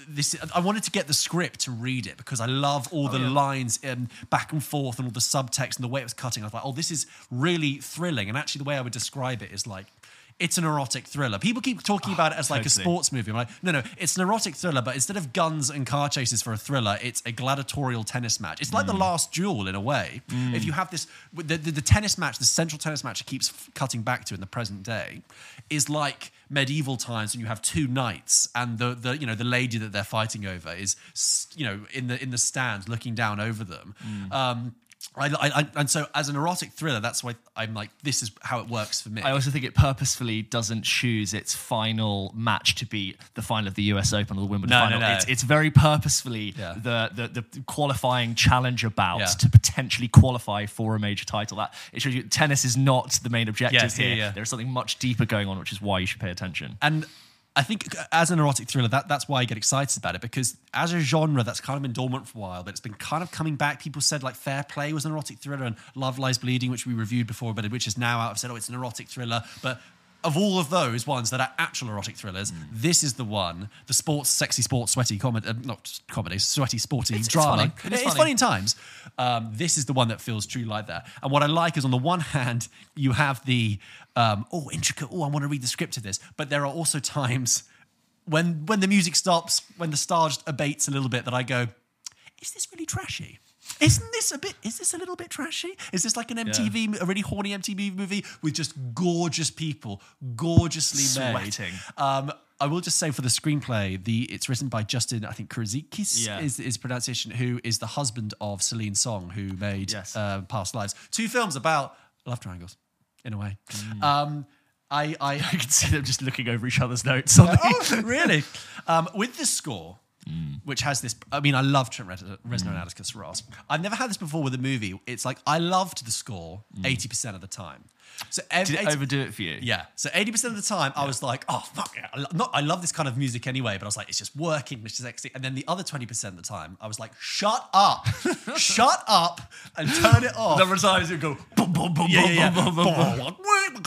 this. I wanted to get the script to read it because I love all the yeah. lines um, back and forth and all the subtext and the way it was cutting. I was like, oh, this is really thrilling. And actually, the way I would describe it is like, it's an erotic thriller. People keep talking about it as like totally. a sports movie. I'm like, no, no, it's an erotic thriller, but instead of guns and car chases for a thriller, it's a gladiatorial tennis match. It's like mm. The Last Duel in a way. Mm. If you have this, the, the, the tennis match, the central tennis match it keeps f- cutting back to in the present day, is like medieval times when you have two knights and the, the you know the lady that they're fighting over is you know in the in the stands looking down over them. Mm. Um, I, I, and so as an erotic thriller, that's why I'm like, this is how it works for me. I also think it purposefully doesn't choose its final match to be the final of the U S Open or the Wimbledon no, final. No, no. It's, it's very purposefully yeah. the, the the qualifying challenger bout yeah. to potentially qualify for a major title. That it shows you tennis is not the main objective yes, here. Yeah, yeah. There's something much deeper going on, which is why you should pay attention. And I think as an erotic thriller, that, that's why I get excited about it, because as a genre that's kind of been dormant for a while, but it's been kind of coming back. People said like Fair Play was an erotic thriller and Love Lies Bleeding, which we reviewed before, but which is now out, have said, oh, it's an erotic thriller. But of all of those ones that are actual erotic thrillers, mm. this is the one, the sports, sexy sports, sweaty comedy, uh, not comedy, sweaty, sporty it's, drama. It's funny. It is it's funny. funny in times. Um, this is the one that feels true like that. And what I like is on the one hand, you have the, um, oh, intricate, oh, I want to read the script of this. But there are also times when when the music stops, when the star just abates a little bit, that I go, is this really trashy? Isn't this a bit, is this a little bit trashy? Is this like an M T V, yeah. a really horny M T V movie with just gorgeous people, gorgeously sweating? Made? Um, I will just say for the screenplay, the it's written by Justin, I think Kruzikis yeah. is his pronunciation, who is the husband of Celine Song, who made yes. uh, Past Lives. Two films about love triangles, in a way. Mm. Um, I, I, I can see them just looking over each other's notes. On uh, oh, really? Um, with this score, mm. which has this, I mean, I love Trent Reznor mm. and Atticus Ross. I've never had this before with a movie. It's like I loved the score mm. eighty percent of the time. So Did it overdo it for you? Yeah. So eighty percent of the time, yeah. I was like, oh, fuck yeah. I, lo- not, I love this kind of music anyway, but I was like, it's just working, it's just sexy. And then the other twenty percent of the time, I was like, shut up. Shut up and turn it off. Number of times you go, boom, boom, boom, yeah, boom, yeah, boom, boom, boom, boom.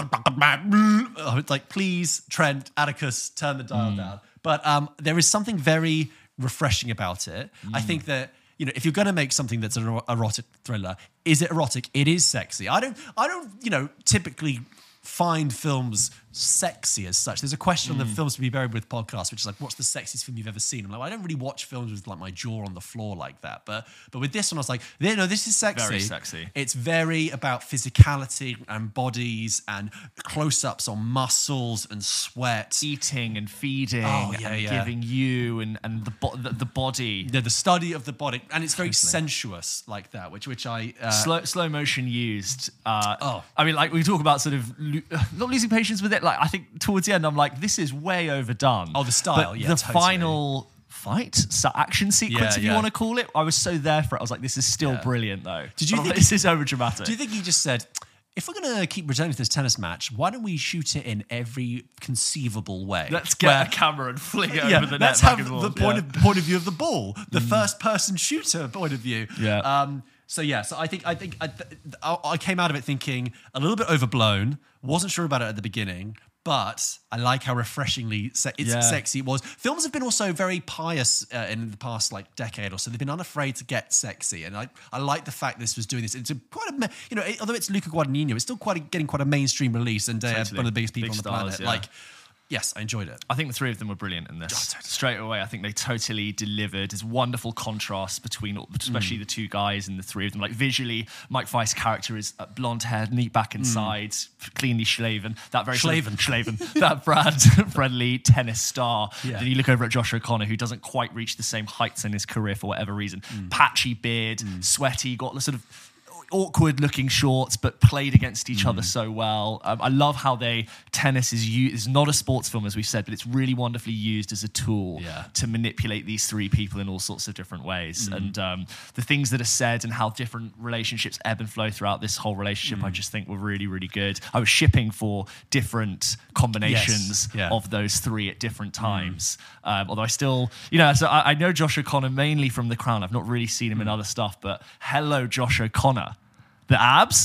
I was like, please, Trent, Atticus, turn the dial Mm. down. But um, there is something very refreshing about it. Mm. I think that, you know, if you're going to make something that's an erotic thriller, is it erotic? It is sexy. I don't, I don't, you know, typically find films sexy as such. There's a question mm. on the Films to Be Buried With podcast, which is like, what's the sexiest film you've ever seen? I'm like, well, I don't really watch films with like my jaw on the floor like that. But but with this one, I was like, yeah, no, this is sexy. Very sexy. It's very about physicality and bodies and close-ups on muscles and sweat. Eating and feeding oh, yeah, and yeah. giving you and, and the, bo- the the body. Yeah, the study of the body. And it's very Totally. sensuous like that, which which I... Uh, slow, slow motion used. Uh, Oh. I mean, like we talk about sort of lo- not losing patience with it. Like I think towards the end, I'm like, this is way overdone. Oh, the style, but yeah, the totally. final fight, so action sequence, Yeah, if you yeah. want to call it, I was so there for it. I was like, this is still Yeah. brilliant, though. Did you I'm think- like, this is over dramatic? Do you think he just said, if we're going to keep returning to this tennis match, why don't we shoot it in every conceivable way? Let's get Where- a camera and fling it yeah, over the net. let's back have and the forth. point Yeah. of point of view of the ball, the first person shooter point of view. Yeah. Um, so yeah, so I think I think I, I, I came out of it thinking a little bit overblown. Wasn't sure about it at the beginning, but I like how refreshingly se- it's Yeah. sexy it was. Films have been also very pious uh, in the past like decade or so. They've been unafraid to get sexy, and I I like the fact this was doing this. It's a quite a ma- you know it, although it's Luca Guadagnino, it's still quite a, getting quite a mainstream release and uh, Totally. one of the biggest people Big on the stars, planet. yeah. Like. Yes, I enjoyed it. I think the three of them were brilliant in this. Oh, totally. Straight away, I think they totally delivered. There's wonderful contrast between, especially mm. the two guys and the three of them. Like visually, Mike Feist's character is uh, blonde hair, neat back and mm. sides, cleanly shaven. That very Schlaven. Schlaven, that brand friendly tennis star. Yeah. Then you look over at Josh O'Connor, who doesn't quite reach the same heights in his career for whatever reason. Mm. Patchy beard, mm. sweaty, got the sort of awkward looking shorts, but played against each mm. other so well. Um, I love how they tennis is used. It's not a sports film, as we've said, but it's really wonderfully used as a tool yeah. to manipulate these three people in all sorts of different ways. Mm. And um, the things that are said and how different relationships ebb and flow throughout this whole relationship, mm. I just think were really, really good. I was shipping for different combinations yes. yeah. of those three at different times. Mm. Um, although I still, you know, so I, I know Josh O'Connor mainly from The Crown. I've not really seen him mm. in other stuff, but hello, Josh O'Connor. The abs,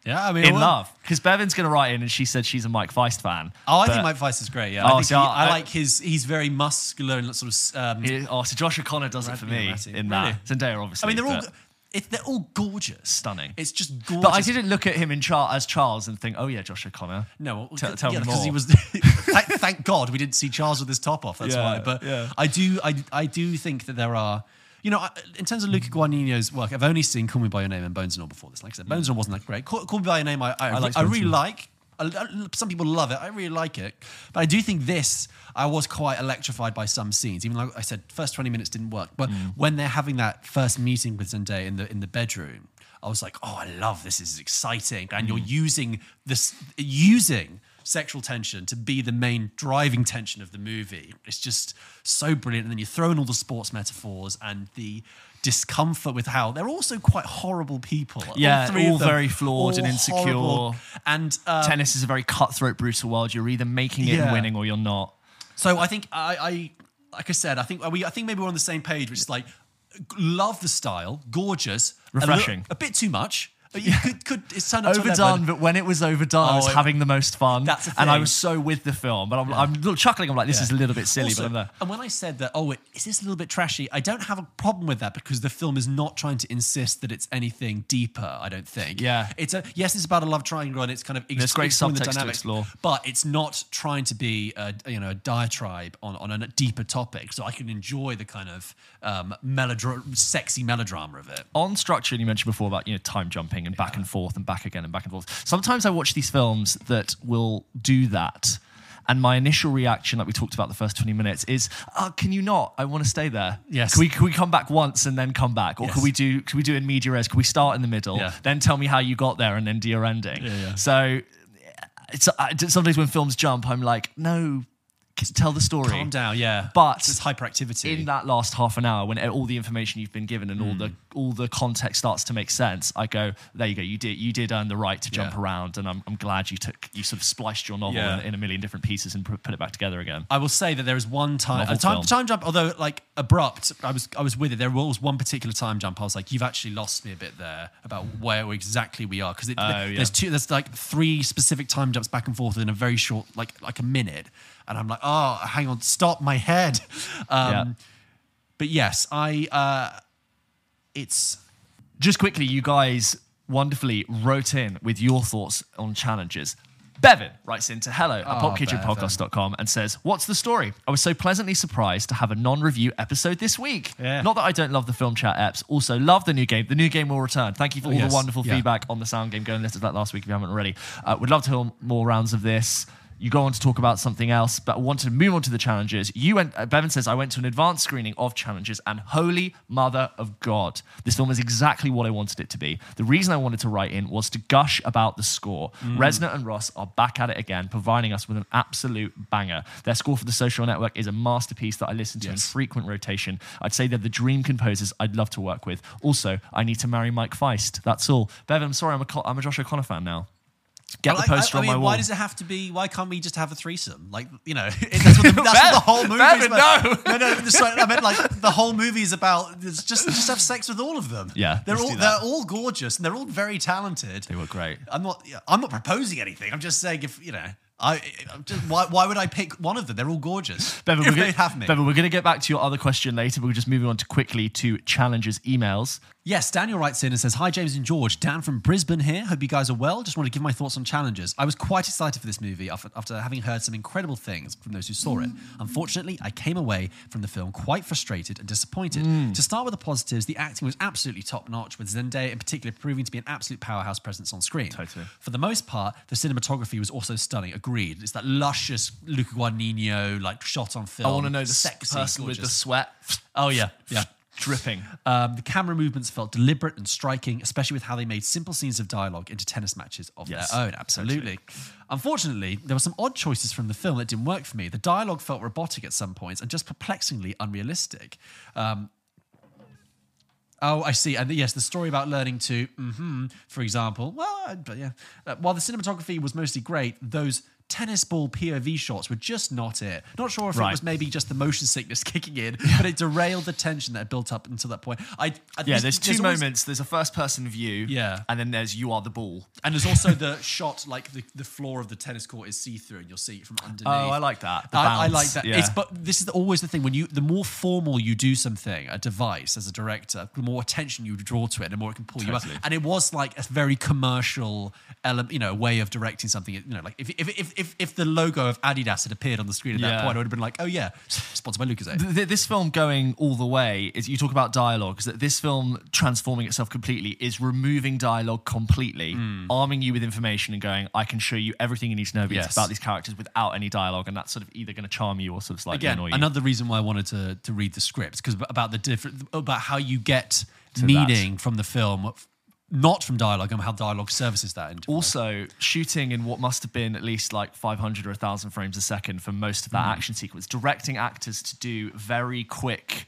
Yeah, I mean, in well, love. Because Bevan's going to write in and she said she's a Mike Feist fan. Oh, I but, think Mike Feist is great, yeah. Oh, I, think see, he, I, I like his, he's very muscular and sort of... Um, he, oh, so Josh O'Connor does it for me Ratty. in Really? that. Zendaya, obviously. I mean, they're all... but- It, they're all gorgeous. Stunning. It's just gorgeous. But I didn't look at him in Char- as Charles and think, oh yeah, Josh O'Connor. No, well, T- tell yeah, me because more. he was. thank, thank God we didn't see Charles with his top off. That's Yeah, why. But yeah. I do, I, I do think that there are. You know, I- in terms of Luca Guadagnino's work, I've only seen Call Me by Your Name and Bones and All before this. Like I said, Bones and All wasn't that great. Call, Call Me by Your Name, I, I, I, liked I Bones really and All. like. I- I- Some people love it. I really like it. But I do think this, I was quite electrified by some scenes. Even like I said, first twenty minutes didn't work. But Mm. when they're having that first meeting with Zendaya in the in the bedroom, I was like, oh, I love this. This is exciting. And Mm. you're using this, using sexual tension to be the main driving tension of the movie. It's just so brilliant. And then you throw in all the sports metaphors and the discomfort with how they're also quite horrible people. Yeah, three of all them, very flawed and all insecure. horrible. And um, Tennis is a very cutthroat, brutal world. You're either making it Yeah. and winning or you're not. So I think I, I like I said, I think we, I think maybe we're on the same page, which is like, love the style, gorgeous, Refreshing. a, li- a bit too much. You could, could it's turned up to Overdone, eleven. but when it was overdone, I was Oh, it- having the most fun. That's the and I thing. was so with the film. But I'm, I'm little chuckling. I'm like, this Yeah. is a little bit silly, Also, but I'm there. and when I said that, oh, it, is this a little bit trashy? I don't have a problem with that because the film is not trying to insist that it's anything deeper. I don't think. Yeah. it's a yes, it's about a love triangle and it's kind of There's great exploring the subtext to dynamics, explore. but it's not trying to be a you know a diatribe on on a deeper topic. So I can enjoy the kind of um, melodra- sexy melodrama of it. On structure, and you mentioned before about you know time jumping and back and forth and back again and back and forth. Sometimes I watch these films that will do that, and my initial reaction, like we talked about the first twenty minutes, is, oh, can you not? I want to stay there. Yes. Can we, can we come back once and then come back? Or Yes. can we do can we do it in media res? Can we start in the middle, Yeah. then tell me how you got there, and then do your ending? Yeah, yeah. So it's I, sometimes when films jump, I'm like, no, tell the story. Calm down, yeah. But it's hyperactivity. in that last half an hour, when all the information you've been given and all the Mm. all the context starts to make sense, I go, there you go. You did you did earn the right to jump Yeah. around, and I'm, I'm glad you took you sort of spliced your novel Yeah. in, in a million different pieces and put put it back together again. I will say that there is one time, Novel a time, film. time jump, although like abrupt. I was, I was with it. There was one particular time jump. I was like, you've actually lost me a bit there about where exactly we are because Oh, yeah. there's two, there's like three specific time jumps back and forth in a very short, like like a minute, and I'm like, oh, hang on, stop my head. Um, Yeah. But yes, I. Uh, it's. Just quickly, you guys wonderfully wrote in with your thoughts on challenges. Bevan writes into hello at Oh, pop kitchen podcast dot com and says, what's the story? I was so pleasantly surprised to have a non-review episode this week. Yeah. Not that I don't love the Film Chat apps. Also, love the new game. The new game will return. Thank you for Oh, all yes. the wonderful Yeah. feedback on the sound game. Go and listen to that last week if you haven't already. Uh, would love to hear more rounds of this. You go on to talk about something else, but I want to move on to the challenges. You went, uh, Bevan says, I went to an advanced screening of challenges, and holy mother of God, this film is exactly what I wanted it to be. The reason I wanted to write in was to gush about the score. Mm. Reznor and Ross are back at it again, providing us with an absolute banger. Their score for The Social Network is a masterpiece that I listen to Yes. in frequent rotation. I'd say they're the dream composers I'd love to work with. Also, I need to marry Mike Feist. That's all. Bevan, I'm sorry, I'm a, Co- I'm a Josh O'Connor fan now. Get Well, the poster I, I on mean, my wall. why does it have to be? Why can't we just have a threesome? Like, you know, that's what the, that's what the whole movie is Bevan, about. no. no, no. Sorry, I meant like the whole movie is about it's just just have sex with all of them. Yeah, they're let's all do they're that. all gorgeous and they're all very talented. They were great. I'm not. yeah, I'm not proposing anything. I'm just saying if you know. I I'm just, why why would I pick one of them? They're all gorgeous. Bevan, if we're they gonna, have me. Bevan, we're going to get back to your other question later, but we're just moving on to quickly to challenges emails. Yes, Daniel writes in and says, hi, James and George. Dan from Brisbane here. Hope you guys are well. Just want to give my thoughts on challenges. I was quite excited for this movie after, after having heard some incredible things from those who saw it. Unfortunately, I came away from the film quite frustrated and disappointed. To start with the positives, the acting was absolutely top-notch, with Zendaya in particular proving to be an absolute powerhouse presence on screen. Totally. For the most part, the cinematography was also stunning. Agreed. It's that luscious Luca Guadagnino, like, shot on film. I want to know the sexy, person with the gorgeous. sweat Oh, yeah. Yeah. dripping. Um, the camera movements felt deliberate and striking, especially with how they made simple scenes of dialogue into tennis matches of Yes, their own. Absolutely. Unfortunately, there were some odd choices from the film that didn't work for me. The dialogue felt robotic at some points and just perplexingly unrealistic. Um, Oh, I see. And yes, the story about learning to, mm-hmm, for example, well, uh, but yeah. Uh, while the cinematography was mostly great, those tennis ball P O V shots were just not it. Not sure if Right. it was maybe just the motion sickness kicking in, but it derailed the tension that had built up until that point. I, I Yeah, there's two always- moments. There's a first-person view, Yeah. and then there's you are the ball. And there's also the shot, like the, the floor of the tennis court is see-through, and you'll see it from underneath. Oh, I like that. The I, I bounce, like that. yeah. It's, but this is always the thing when you, the more formal you do something, a device as a director, the more attention you draw to it, and the more it can pull Totally. you up. And it was like a very commercial element, you know, way of directing something. You know, like if if if if, if the logo of Adidas had appeared on the screen at that Yeah. point, I would have been like, oh yeah, sponsored by Lucozade. Th- th- this film going all the way is, you talk about dialogue, is that this film transforming itself completely is removing dialogue completely, arming you with information and going, I can show you everything you need to know Yes. about these characters without any dialogue, and that's sort of either going to charm you or sort of slightly Again, annoy you. another reason why I wanted to to read the script, because about the different about how you get To meaning from the film, not from dialogue, and how dialogue services that. Into Also, shooting in what must have been at least like five hundred or one thousand frames a second for most of that action sequence, directing actors to do very quick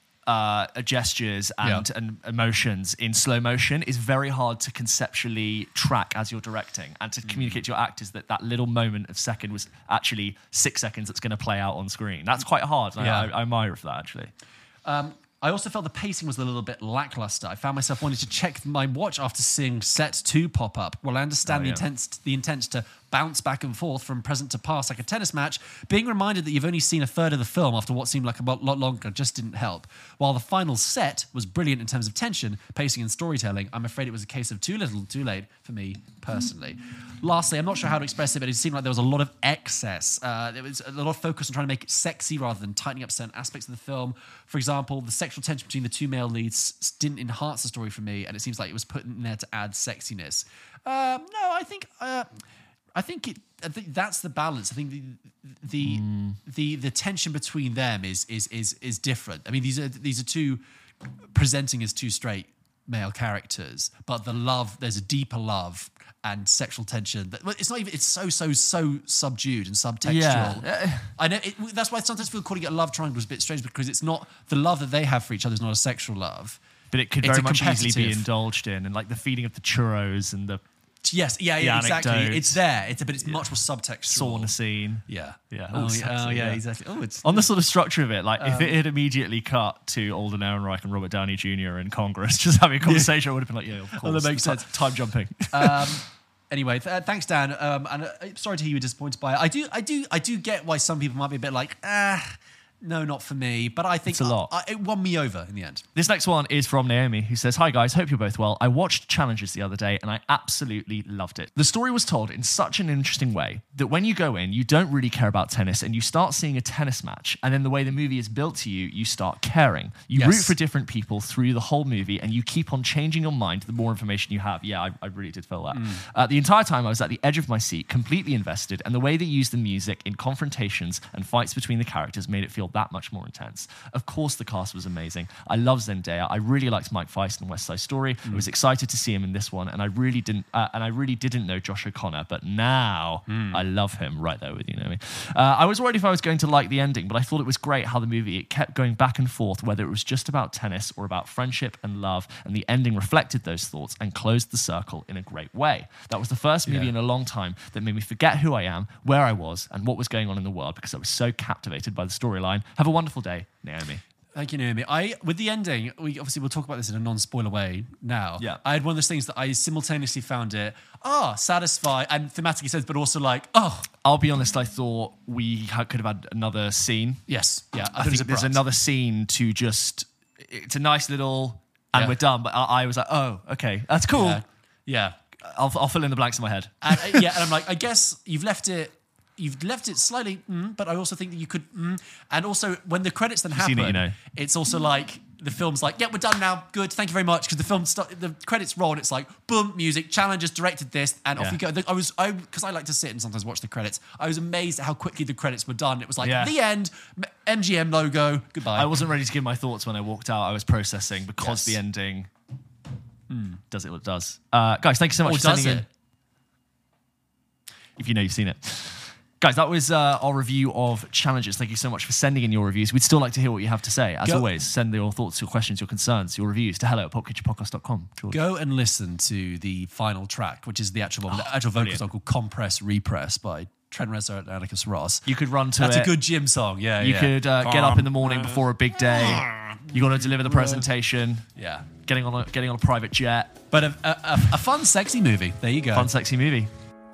uh, gestures and, Yeah. and emotions in slow motion is very hard to conceptually track as you're directing, and to communicate to your actors that that little moment of second was actually six seconds that's going to play out on screen. That's quite hard. and Yeah. I, I admire for that, actually. Um, I also felt the pacing was a little bit lackluster. I found myself wanting to check my watch after seeing set two pop up. Well, I understand Oh, the yeah. intent the intent to bounce back and forth from present to past like a tennis match. Being reminded that you've only seen a third of the film after what seemed like a lot lot longer just didn't help. While the final set was brilliant in terms of tension, pacing, and storytelling, I'm afraid it was a case of too little, too late for me personally. Lastly, I'm not sure how to express it, but it seemed like there was a lot of excess. Uh, there was a lot of focus on trying to make it sexy rather than tightening up certain aspects of the film. For example, the sexual tension between the two male leads s- didn't enhance the story for me, and it seems like it was put in there to add sexiness. Uh, no, I think uh, I think it. I think that's the balance. I think the the Hmm. the, the tension between them is is is is different. I mean, these are these are two presenting as two straight male characters, but the love, there's a deeper love and sexual tension. That, well, it's not even. It's so so so subdued and subtextual. Yeah. I know. It, that's why I sometimes feel calling it a love triangle is a bit strange, because it's not the love that they have for each other is not a sexual love. But it could It's very a much easily be competitive- indulged in, and like the feeding of the churros and the Yes, yeah, yeah, The exactly. anecdote. It's there. It's but it's much more subtextual. sauna scene. Yeah, Yeah. Oh, Oh, yeah, sexy, oh, yeah, yeah. exactly. Oh, it's On the sort of structure of it, like if Um, it had immediately cut to Alden Ehrenreich and Robert Downey Junior in Congress just having a conversation, I would have been like, yeah, of course. Oh, that makes Ti- sense. Time jumping. um, anyway, th- uh, thanks, Dan. Um, and uh, I'm sorry to hear you were disappointed by it. I do, I do, I do get why some people might be a bit like, ah, no, not for me. But I think It's a lot. I, I, it won me over in the end. This next one is from Naomi, who says, Hi guys, hope you're both well. I watched Challenges the other day and I absolutely loved it. The story was told in such an interesting way that when you go in, you don't really care about tennis and you start seeing a tennis match. And then the way the movie is built to you, you start caring. You Yes. root for different people through the whole movie and you keep on changing your mind the more information you have. Yeah, I, I really did feel that. Uh, the entire time I was at the edge of my seat, completely invested, and the way they used the music in confrontations and fights between the characters made it feel that much more intense. Of course, the cast was amazing. I love Zendaya. I really liked Mike Feist in West Side Story. I was excited to see him in this one, and I really didn't. Uh, and I really didn't know Josh O'Connor, but now I love him. Right there with you, Naomi. Uh, I was worried if I was going to like the ending, but I thought it was great how the movie it kept going back and forth, whether it was just about tennis or about friendship and love, and the ending reflected those thoughts and closed the circle in a great way. That was the first movie Yeah. in a long time that made me forget who I am, where I was, and what was going on in the world because I was so captivated by the storyline. Have a wonderful day, Naomi. Thank you, Naomi. I with the ending, we obviously we'll talk about this in a non-spoiler way now. Yeah. I had one of those things that I simultaneously found it ah satisfying and thematically sense, but also like oh I'll be honest, I thought we ha- could have had another scene. yes, yeah. I thought it was think there's abrupt. another scene to just, it's a nice little, and Yeah. we're done. But I, I was like, oh, okay, that's cool. Yeah. yeah. I'll, I'll fill in the blanks in my head. And, uh, yeah, and I'm like, I guess you've left it. You've left it slightly, mm, but I also think that you could. Mm, and also, when the credits then happen, seen it, you know. it's also like the film's like, yeah, we're done now. Good, thank you very much. Because the film, start, the credits roll, and it's like, boom, music. Challengers directed this, and off Yeah. we go. The- I was, I because I like to sit and sometimes watch the credits. I was amazed at how quickly the credits were done. It was like Yeah. the end, M G M logo, goodbye. I wasn't ready to give my thoughts when I walked out. I was processing Yes. because the ending does it what it does. Uh, guys, thank you so much Or for does sending it? in. If you know you've seen it. Guys, that was uh, our review of Challenges. Thank you so much for sending in your reviews. We'd still like to hear what you have to say. As Go- always, send your thoughts, your questions, your concerns, your reviews to hello at pop kitchen podcast dot com. George. Go and listen to the final track, which is the actual one. the actual vocal brilliant. song called Compress Repress by Trent Reznor and Atticus Ross. You could run to That's it. a good gym song. Yeah, You yeah. could uh, get up in the morning before a big day. You got to deliver the presentation. Yeah. Getting on a getting on a private jet. But a, a, a, a fun, sexy movie. There you go. Fun, sexy movie.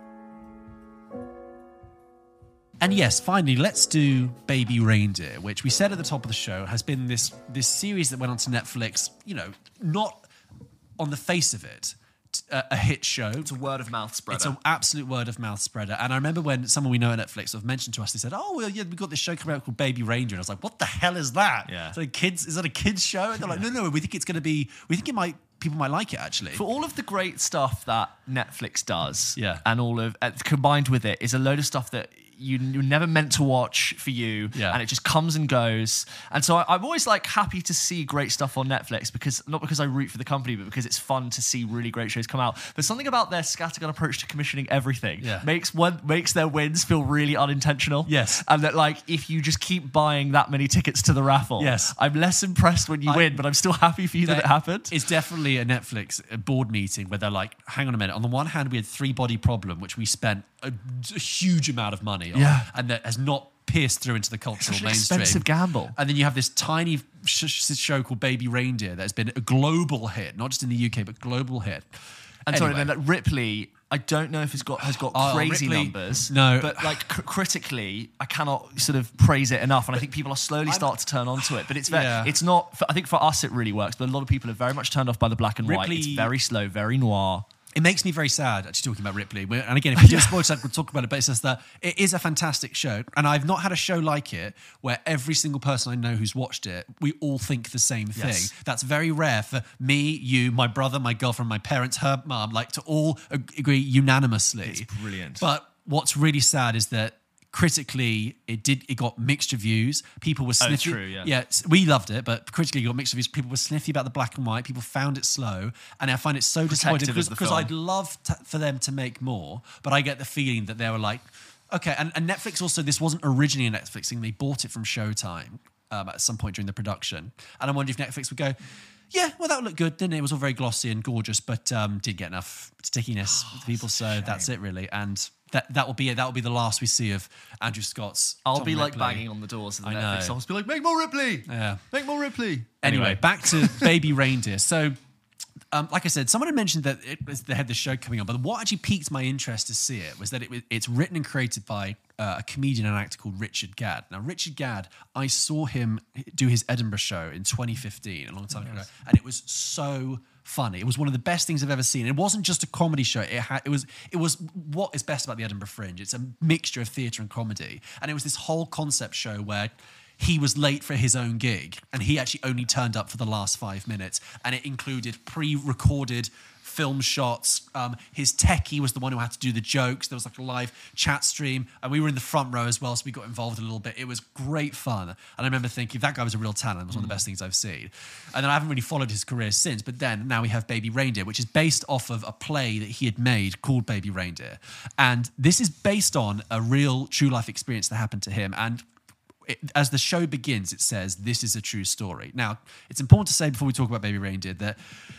And yes, finally, let's do Baby Reindeer, which we said at the top of the show has been this this series that went onto Netflix. You know, not on the face of it, a, a hit show. It's a word of mouth spreader. It's an absolute word of mouth spreader. And I remember when someone we know at Netflix sort of mentioned to us, they said, "Oh, well, yeah, we got this show coming out called Baby Reindeer." And I was like, "What the hell is that? Yeah. Is that a kids? Is that a kids show?" And they're like, "No, no, we think it's going to be. We think it might. People might like it actually." For all of the great stuff that Netflix does, Yeah. and all of uh, combined with it is a load of stuff that you, you're never meant to watch for you, Yeah. and it just comes and goes. And so I, I'm always like happy to see great stuff on Netflix, because not because I root for the company, but because it's fun to see really great shows come out. But something about their scattergun approach to commissioning everything Yeah. makes one makes their wins feel really unintentional. Yes. And that, like, if you just keep buying that many tickets to the raffle, Yes. I'm less impressed when you I- win, but I'm still happy for you that, it happened. It's definitely a Netflix board meeting where they're like, hang on a minute. On the one hand, we had Three Body Problem, which we spent a, a huge amount of money on, Yeah. and that has not pierced through into the cultural Such an mainstream. expensive gamble. And then you have this tiny sh- sh- show called Baby Reindeer that has been a global hit, not just in the U K, but global hit. And Anyway. sorry, then like, Ripley, I don't know if it's got has got Oh, crazy Ripley, numbers. no. but like cr- critically, I cannot sort of praise it enough, and I think people are slowly start to turn onto it. But it's very, Yeah. it's not. For, I think for us it really works, but a lot of people are very much turned off by the black and white. Ripley- It's very slow, very noir. It makes me very sad, actually, talking about Ripley. We're- And again, if we do a spoiler set, we'll talk about it, but it's just that it is a fantastic show. And I've not had a show like it where every single person I know who's watched it, we all think the same thing. Yes. That's very rare for me, you, my brother, my girlfriend, my parents, her mum, like to all ag- agree unanimously. It's brilliant. But what's really sad is that critically, it did. It got mixed reviews. People were Oh, sniffy. true, yeah. yeah, s- we loved it, but critically, it got mixed reviews. People were sniffy about the black and white. People found it slow, and I find it so disappointing Protective because of the because film. I'd love to, for them to make more, but I get the feeling that they were like, okay, and, and Netflix also. This wasn't originally a Netflix thing. They bought it from Showtime um, at some point during the production, and I wonder if Netflix would go, yeah, well, that would look good, didn't it? It was all very glossy and gorgeous, but um, didn't get enough stickiness with people, so that's it, really. And that that will be it. That will be the last we see of Andrew Scott's. I'll Tom be like Ripley. banging on the doors of the I Netflix know. office, be like, make more Ripley, Yeah. make more Ripley. Anyway, back to Baby Reindeer. So, um, like I said, someone had mentioned that it was, they had this show coming on, but what actually piqued my interest to see it was that it was, it's written and created by uh, a comedian and actor called Richard Gadd. Now, Richard Gadd, I saw him do his Edinburgh show in twenty fifteen, a long time ago, and it was so funny. It was one of the best things I've ever seen. It wasn't just a comedy show. It had, it was it was what is best about the Edinburgh Fringe. It's a mixture of theatre and comedy, and it was this whole concept show where he was late for his own gig and he actually only turned up for the last five minutes, and it included pre-recorded film shots. Um, his techie was the one who had to do the jokes. There was like a live chat stream, and we were in the front row as well, so we got involved a little bit. It was great fun, and I remember thinking that guy was a real talent. It was one of the best things I've seen. And then I haven't really followed his career since, but then now we have Baby Reindeer, which is based off of a play that he had made called Baby Reindeer, and this is based on a real true life experience that happened to him. And It, as the show begins, it says, this is a true story. Now, it's important to say before we talk about Baby Reindeer that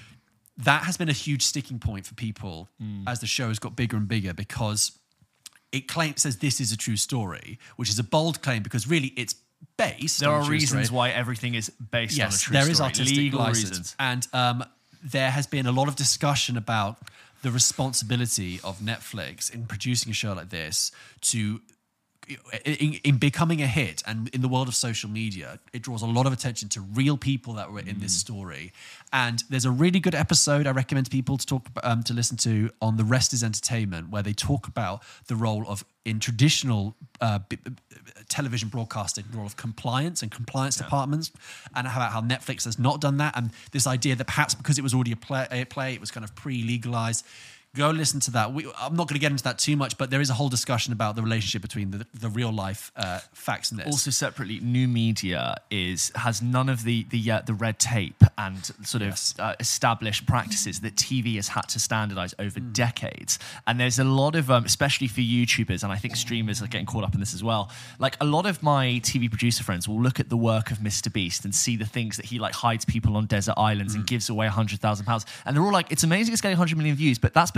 that has been a huge sticking point for people mm. as the show has got bigger and bigger, because it claims says this is a true story, which is a bold claim because really it's based There on are a true reasons story. why everything is based Yes, on a true there story. is artistic Legal license. reasons. And um, there has been a lot of discussion about the responsibility of Netflix in producing a show like this to In, in becoming a hit. And in the world of social media, it draws a lot of attention to real people that were in this story. And there's a really good episode I recommend to people to talk um, to listen to on The Rest is Entertainment, where they talk about the role of in traditional uh, b- b- television broadcasting, the role of compliance and compliance yeah. departments, and how, how Netflix has not done that, and this idea that perhaps because it was already a play, a play it was kind of pre-legalized. Go listen to that. We, I'm not going to get into that too much, but there is a whole discussion about the relationship between the, the real life uh, facts in this. Also, separately, new media is has none of the the uh, the red tape and sort of Yes. uh, established practices that T V has had to standardize over mm. decades. And there's a lot of, um, especially for YouTubers, and I think streamers are getting caught up in this as well. Like a lot of my T V producer friends will look at the work of Mister Beast and see the things that he like hides people on desert islands mm. and gives away a hundred thousand pounds, and they're all like, "It's amazing, it's getting a hundred million views," but that's because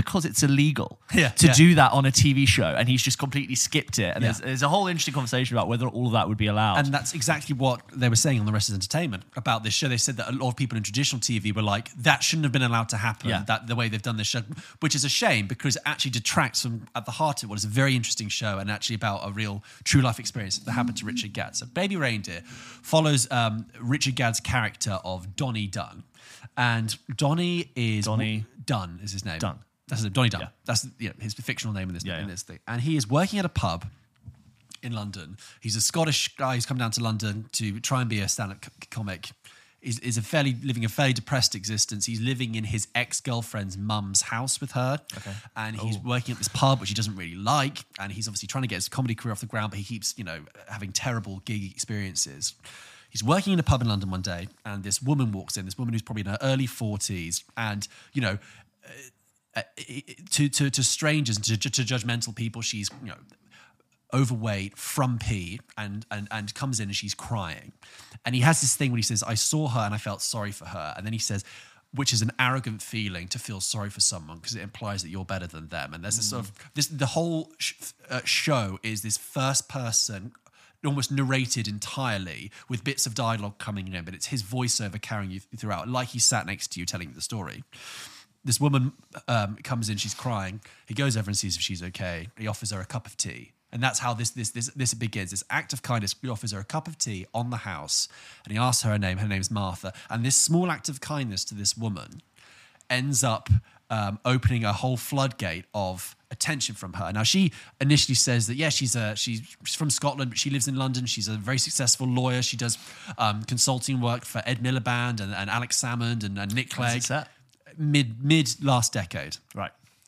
because it's illegal Yeah, to yeah. do that on a T V show, and he's just completely skipped it. And Yeah. there's, there's a whole interesting conversation about whether all of that would be allowed. And that's exactly what they were saying on the Rest is Entertainment about this show. They said that a lot of people in traditional T V were like, that shouldn't have been allowed to happen, Yeah. that the way they've done this show, which is a shame because it actually detracts from at the heart of what is a very interesting show and actually about a real true life experience that happened to Richard Gadd. So Baby Reindeer follows um, Richard Gadd's character of Donnie Dunn. And Donnie is... Donnie- Dunn is his name. Dunn. That's his name, Donnie Dunn. Yeah. That's you know, his fictional name in this, Yeah, in yeah. this thing. And he is working at a pub in London. He's a Scottish guy who's come down to London to try and be a stand-up c- comic. Is is a fairly living a fairly depressed existence. He's living in his ex-girlfriend's mum's house with her, okay. and he's working at this pub which he doesn't really like. And he's obviously trying to get his comedy career off the ground, but he keeps you know having terrible gig experiences. He's working in a pub in London one day, and this woman walks in. This woman who's probably in her early forties, and you know. Uh, to, to to strangers and to, to judgmental people, she's you know overweight, frumpy, and and and comes in and she's crying. And he has this thing when he says, "I saw her and I felt sorry for her," and then he says, which is an arrogant feeling to feel sorry for someone because it implies that you're better than them. And there's this sort of this the whole sh- uh, show is this first person. Almost narrated entirely with bits of dialogue coming in, but it's his voiceover carrying you throughout, like he sat next to you telling you the story. This woman um, comes in, she's crying. He goes over and sees if she's okay. He offers her a cup of tea. And that's how this this this this begins. This act of kindness. He offers her a cup of tea on the house, and he asks her her name. Her name's Martha. And this small act of kindness to this woman ends up um, opening a whole floodgate of attention from her. Now, she initially says that, yeah, she's a, she's from Scotland, but she lives in London. She's a very successful lawyer. She does um, consulting work for Ed Miliband and, and Alex Salmond and, and Nick Clegg. When's that? Mid, mid last decade. Right.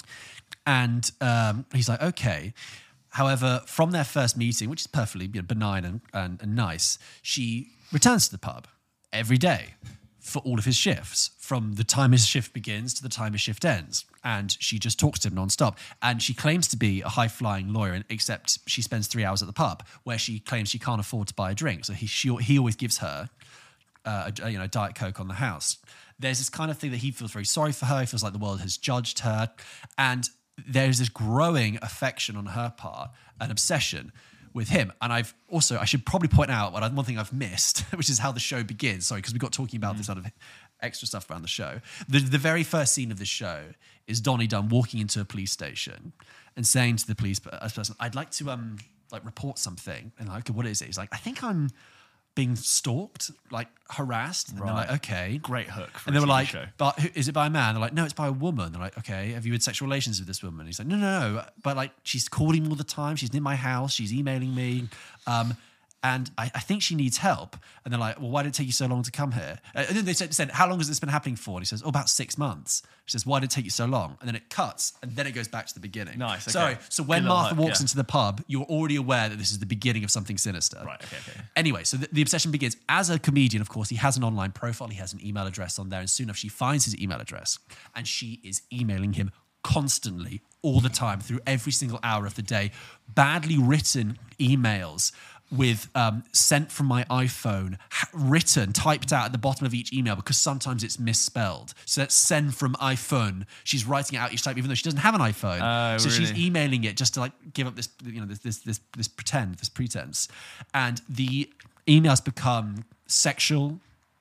And um, he's like, okay. However, from their first meeting, which is perfectly you know, benign and, and, and nice, she returns to the pub every day for all of his shifts, from the time his shift begins to the time his shift ends. And she just talks to him nonstop. And she claims to be a high-flying lawyer, except she spends three hours at the pub, where she claims she can't afford to buy a drink. So he she, he always gives her uh, a, you know, Diet Coke on the house. There's this kind of thing that he feels very sorry for her. He feels like the world has judged her. And there's this growing affection on her part, an obsession with him. And I've also, I should probably point out one thing I've missed, which is how the show begins. Sorry, because we got talking about mm. this sort of extra stuff around the show. The, the very first scene of this show is Donnie Dunn walking into a police station and saying to the police person, I'd like to um like report something. And like, okay, what is it? He's like, I think I'm being stalked, like harassed. And right. they're like, okay. Great hook for And they a were T V like, show. but who, is it by a man? They're like, no, it's by a woman. They're like, okay, have you had sexual relations with this woman? And he's like, no, no, no. But like, she's calling me all the time. She's in my house. She's emailing me. Um, and I, I think she needs help. And they're like, well, why did it take you so long to come here? Uh, and then they said, said, how long has this been happening for? And he says, oh, about six months. She says, why did it take you so long? And then it cuts, and then it goes back to the beginning. Nice, okay. Sorry. So when Good little Martha hook, walks yeah. into the pub, you're already aware that this is the beginning of something sinister. Right, okay, okay. Anyway, so the, the obsession begins. As a comedian, of course, he has an online profile. He has an email address on there. And soon enough, she finds his email address, and she is emailing him constantly, all the time, through every single hour of the day. Badly written emails with um, sent from my iPhone, ha- written, typed out at the bottom of each email because sometimes it's misspelled. So that's send from iPhone. She's writing it out each time, even though she doesn't have an iPhone. Oh, so she's really? emailing it just to like give up this, you know, this this this, this pretend, this pretense. And the emails become sexual,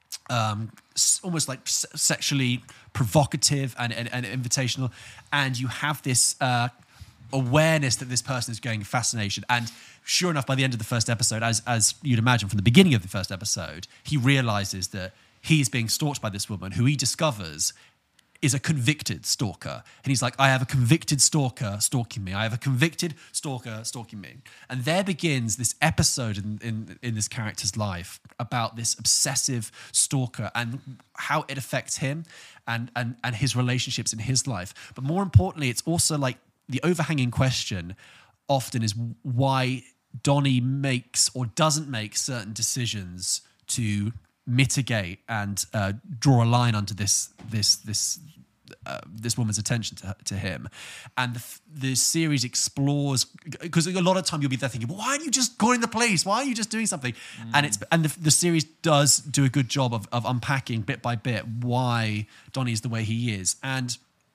um, s- almost like s- sexually provocative and, and, and invitational. And you have this uh, awareness that this person is going fascination. And sure enough, by the end of the first episode, as as you'd imagine from the beginning of the first episode, he realizes that he is being stalked by this woman who he discovers is a convicted stalker. And he's like, I have a convicted stalker stalking me. I have a convicted stalker stalking me. And there begins this episode in, in, in this character's life about this obsessive stalker and how it affects him and, and, and his relationships in his life. But more importantly, it's also like the overhanging question often is why Donnie makes or doesn't make certain decisions to mitigate and uh, draw a line under this this this uh, this woman's attention to to him. And the, the series explores, because a lot of time you'll be there thinking, well, why aren't you just calling the police? Why aren't you just doing something? Mm. And it's and the, the series does do a good job of of unpacking bit by bit why Donnie is the way he is. And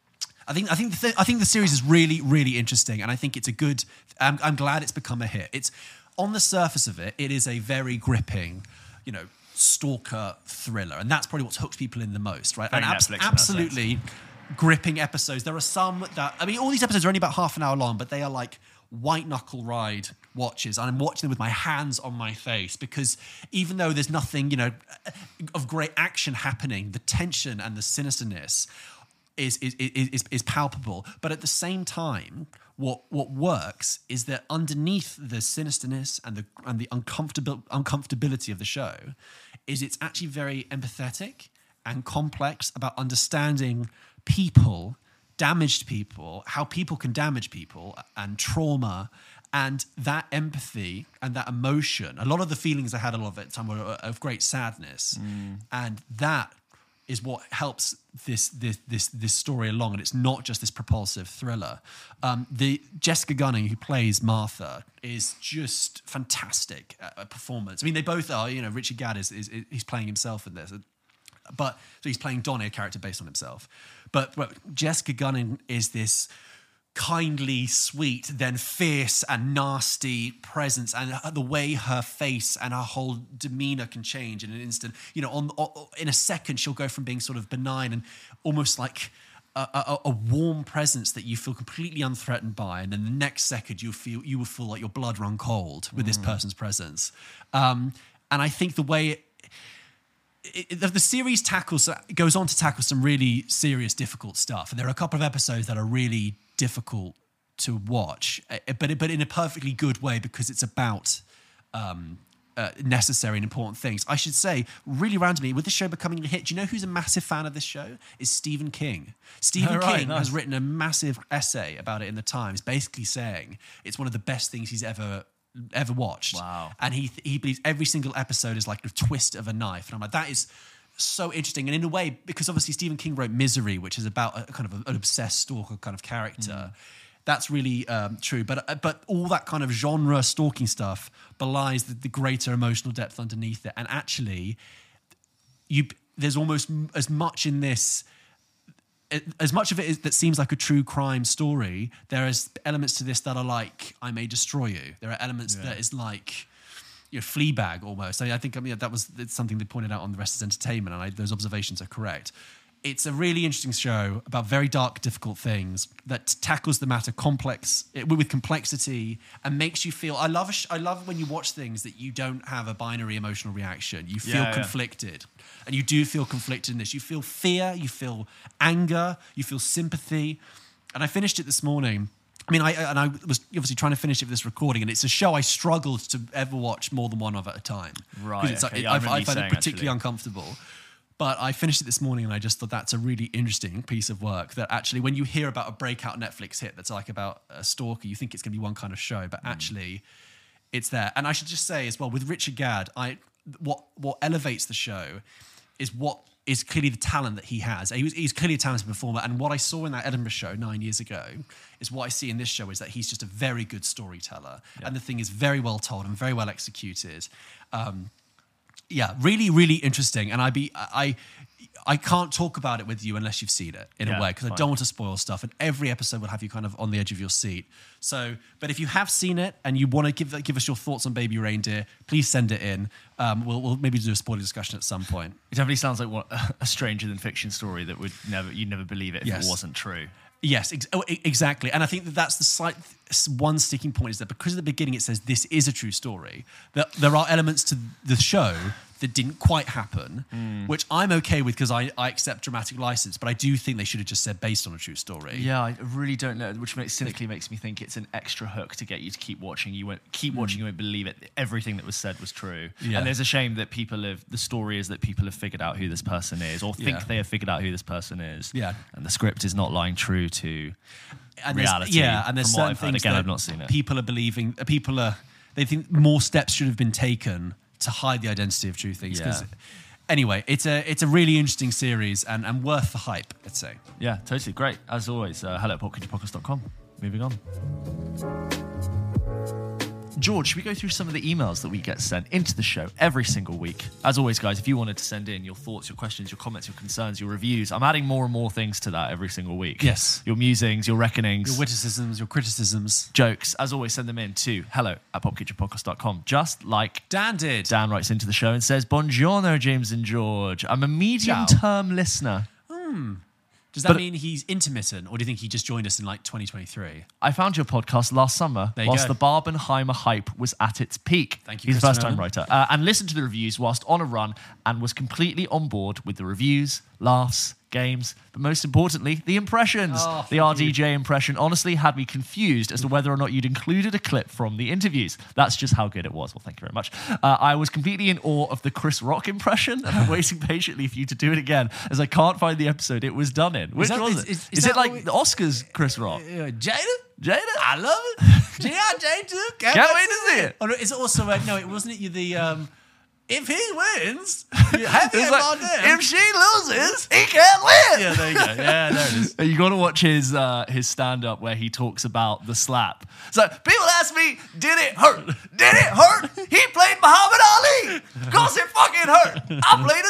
I think I think the th- I think the series is really really interesting, and I think it's a good. I'm, I'm glad it's become a hit. It's on the surface of it, it is a very gripping, you know, stalker thriller, and that's probably what's hooked people in the most, right? Very and abs- Netflix in that absolutely gripping episodes. There are some that I mean, all these episodes are only about half an hour long, but they are like white knuckle ride watches, and I'm watching them with my hands on my face because even though there's nothing, you know, of great action happening, the tension and the sinisterness is is is, is palpable. But at the same time, what what works is that underneath the sinisterness and the and the uncomfortable uncomfortability of the show is it's actually very empathetic and complex about understanding people, damaged people, how people can damage people, and trauma, and that empathy and that emotion. A lot of the feelings I had a lot of it time were of great sadness, mm. and that is what helps this this this this story along. And it's not just this propulsive thriller. Um, the Jessica Gunning, who plays Martha, is just fantastic at a performance. I mean, they both are. You know, Richard Gadd is, is, is he's playing himself in this. But so he's playing Donnie, a character based on himself. But, but Jessica Gunning is this kindly, sweet, then fierce and nasty presence, and the way her face and her whole demeanor can change in an instant. You know, on, on in a second, she'll go from being sort of benign and almost like a, a, a warm presence that you feel completely unthreatened by, and then the next second you feel you will feel like your blood run cold with mm. this person's presence. Um, and I think the way it, It, the, the series tackles goes on to tackle some really serious, difficult stuff, and there are a couple of episodes that are really difficult to watch, but but in a perfectly good way because it's about um, uh, necessary and important things. I should say, really randomly, with the show becoming a hit, do you know who's a massive fan of this show? Is Stephen King. Stephen oh, right, King nice. has written a massive essay about it in the Times, basically saying it's one of the best things he's ever. ever watched. Wow. And he he believes every single episode is like the twist of a knife. And I'm like, that is so interesting. And in a way, because obviously Stephen King wrote Misery, which is about a kind of an obsessed stalker kind of character. Mm. That's really um, true. But but all that kind of genre stalking stuff belies the, the greater emotional depth underneath it. And actually, you there's almost as much in this. As much of it is, that seems like a true crime story, there is elements to this that are like, I may destroy you. There are elements yeah. that is like, you know, Fleabag almost. I, mean, I think I mean, that was it's something they pointed out on The Rest is Entertainment, and I, those observations are correct. It's a really interesting show about very dark, difficult things that tackles the matter complex with complexity and makes you feel. I love. A sh- I love when you watch things that you don't have a binary emotional reaction. You feel yeah, conflicted, yeah. and you do feel conflicted in this. You feel fear. You feel anger. You feel sympathy. And I finished it this morning. I mean, I and I was obviously trying to finish it for this recording, and it's a show I struggled to ever watch more than one of at a time. Right. It's okay. like, yeah, I, I, I find saying, it particularly actually. uncomfortable. But I finished it this morning and I just thought that's a really interesting piece of work that actually when you hear about a breakout Netflix hit that's like about a stalker, you think it's going to be one kind of show, but mm. actually it's there. And I should just say as well, with Richard Gadd, I what what elevates the show is what is clearly the talent that he has. He was, he's clearly a talented performer, and what I saw in that Edinburgh show nine years ago is what I see in this show is that he's just a very good storyteller, yeah. and the thing is very well told and very well executed. Um, Yeah, really, really interesting, and I be I, I can't talk about it with you unless you've seen it in yeah, a way because I don't want to spoil stuff. And every episode will have you kind of on the edge of your seat. So, but if you have seen it and you want to give give us your thoughts on Baby Reindeer, please send it in. Um, we'll we'll maybe do a spoiler discussion at some point. It definitely sounds like what, a stranger than fiction story that would never you'd never believe it if yes. it wasn't true. Yes, ex- oh, exactly. And I think that that's the slight one sticking point is that because at the beginning it says this is a true story, that there are elements to the show that didn't quite happen, mm. which I'm okay with because I, I accept dramatic license, but I do think they should have just said based on a true story. Yeah, I really don't know, which makes, cynically makes me think it's an extra hook to get you to keep watching. You won't keep watching, mm. you won't believe it. Everything that was said was true. Yeah. And there's a shame that people have, the story is that people have figured out who this person is or think yeah. they have figured out who this person is. Yeah. And the script is not lying true to and reality. Yeah, and there's certain things Again, that I've not seen it. people are believing, people are, they think more steps should have been taken to hide the identity of true things. Because yeah. anyway, it's a it's a really interesting series and, and worth the hype, I'd say. Yeah, totally. Great. As always, uh, hello at pop culture podcast dot com. Moving on. George, should we go through some of the emails that we get sent into the show every single week? As always, guys, if you wanted to send in your thoughts, your questions, your comments, your concerns, your reviews, I'm adding more and more things to that every single week. Yes. Your musings, your reckonings. Your witticisms, your criticisms. Jokes. As always, send them in to hello at pop kitchen podcast dot com. Just like Dan did. Dan writes into the show and says, Buongiorno, James and George. I'm a medium-term listener. Hmm. Does that But- mean he's intermittent, or do you think he just joined us in like twenty twenty-three? I found your podcast last summer There you whilst go. the Barbenheimer hype was at its peak. Thank you, He's a Chris first-time Nolan. writer. Uh, and listened to the reviews whilst on a run and was completely on board with the reviews, laughs, games, but most importantly, the impressions. Oh, the R D J impression honestly had me confused as to whether or not you'd included a clip from the interviews. That's just how good it was. Well, thank you very much. Uh, I was completely in awe of the Chris Rock impression, and I'm waiting patiently for you to do it again, as I can't find the episode it was done in. Which that- was is- it? is- Is, is it that like what we- the Oscars Chris Rock? Uh, Jada? Jada? I love it. G I J too. Can't, Can't wait to see it. Oh, no, it's also, uh, no, it wasn't it you the, um, if he wins, you happy It's about like, them. if she loses, he can't win. Yeah, there you go. Yeah, there it is. You got to watch his uh, his stand up where he talks about the slap. So people ask me, did it hurt? Did it hurt? He played Muhammad Ali. Of course it fucking hurt.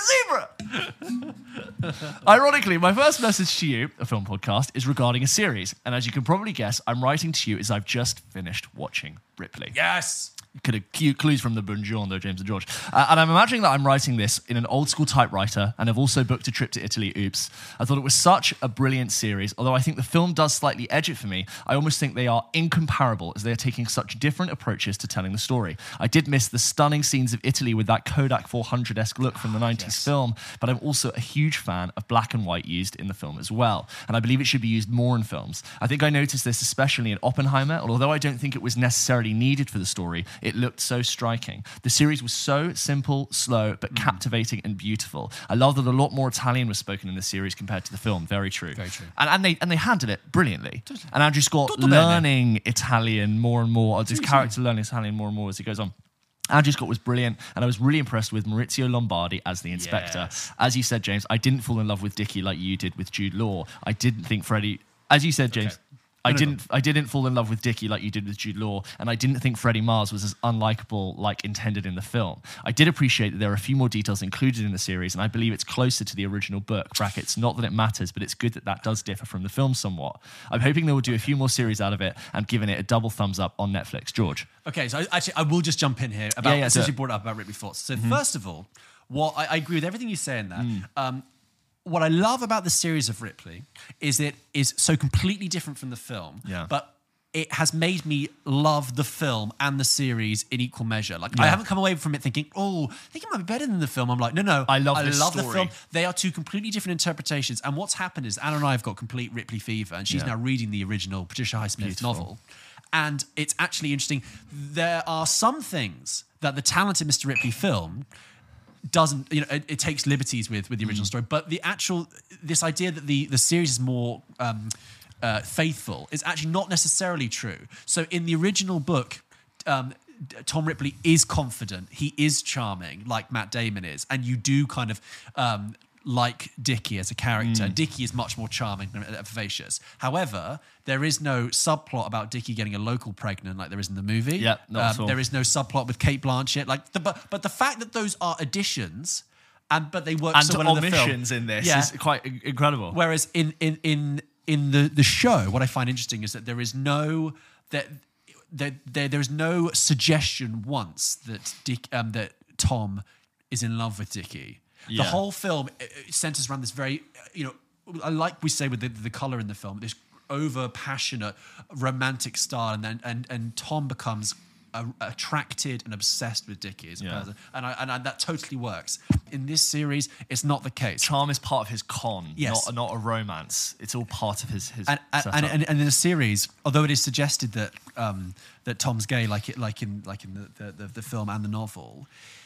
I played a zebra. Ironically, my first message to you, a film podcast, is regarding a series. And as you can probably guess, I'm writing to you as I've just finished watching Ripley. Yes. Could have cute clues from the Buongiorno, James and George. Uh, and I'm imagining that I'm writing this in an old school typewriter, and I've also booked a trip to Italy. Oops. I thought it was such a brilliant series. Although I think the film does slightly edge it for me, I almost think they are incomparable as they are taking such different approaches to telling the story. I did miss the stunning scenes of Italy with that Kodak four hundred-esque look from the nineties yes. film, but I'm also a huge fan of black and white used in the film as well. And I believe it should be used more in films. I think I noticed this especially in Oppenheimer, and although I don't think it was necessarily needed for the story, it looked so striking. The series was so simple, slow, but Mm. captivating and beautiful. I love that a lot more Italian was spoken in the series compared to the film. Very true. Very true. And, and they and they handled it brilliantly. And Andrew Scott Tutto bene. learning Italian more and more, or his character learning Italian more and more as he goes on. Andrew Scott was brilliant, and I was really impressed with Maurizio Lombardi as the inspector. Yes. As you said, James, I didn't fall in love with Dickie like you did with Jude Law. I didn't think Freddie... As you said, James... Okay. I No, no, didn't. I didn't fall in love with Dickie like you did with Jude Law, and I didn't think Freddie Mars was as unlikable like intended in the film. I did appreciate that there are a few more details included in the series, and I believe it's closer to the original book. Brackets. Not that it matters, but it's good that that does differ from the film somewhat. I'm hoping they will do a few more series out of it and giving it a double thumbs up on Netflix. George. Okay, so I, actually, I will just jump in here about Yeah, yeah, since do you it. brought it up about Ripley thoughts. So first of all, what I, I agree with everything you say in that. Mm. Um, what I love about the series of Ripley is it is so completely different from the film, Yeah. but it has made me love the film and the series in equal measure. Like I Yeah. haven't come away from it thinking, oh, I think it might be better than the film. I'm like, no, no, I love I this love the story. film. They are two completely different interpretations. And what's happened is Anna and I have got complete Ripley fever, and she's Yeah. now reading the original Patricia Highsmith Beautiful. novel. And it's actually interesting. There are some things that the talented Mister Ripley film doesn't, you know, it, it takes liberties with with the original story, but the actual, this idea that the, the series is more um, uh, faithful is actually not necessarily true. So in the original book, um, Tom Ripley is confident, he is charming, like Matt Damon is, and you do kind of um, like Dickie as a character. Mm. Dickie is much more charming and vivacious. However, there is no subplot about Dickie getting a local pregnant like there is in the movie. Yeah, not at all. There is no subplot with Kate Blanchett. Like, the, but, but the fact that those are additions, and but they work And so well in the film. omissions in this Yeah. is quite in- incredible. Whereas in in in in the the show, what I find interesting is that there is no that there, there there is no suggestion once that Dick um, that Tom is in love with Dickie. Yeah. The whole film uh, centers around this very, uh, you know, I like we say with the, the color in the film, this over passionate romantic style, and then and and Tom becomes uh, attracted and obsessed with Dickie as a Yeah. person, and I, and I, that totally works. In this series, it's not the case. Charm is part of his con, Yes. not not a romance. It's all part of his his and and, setup. and, and, and in the series, although it is suggested that um, that Tom's gay, like it, like in like in the, the, the, the film and the novel,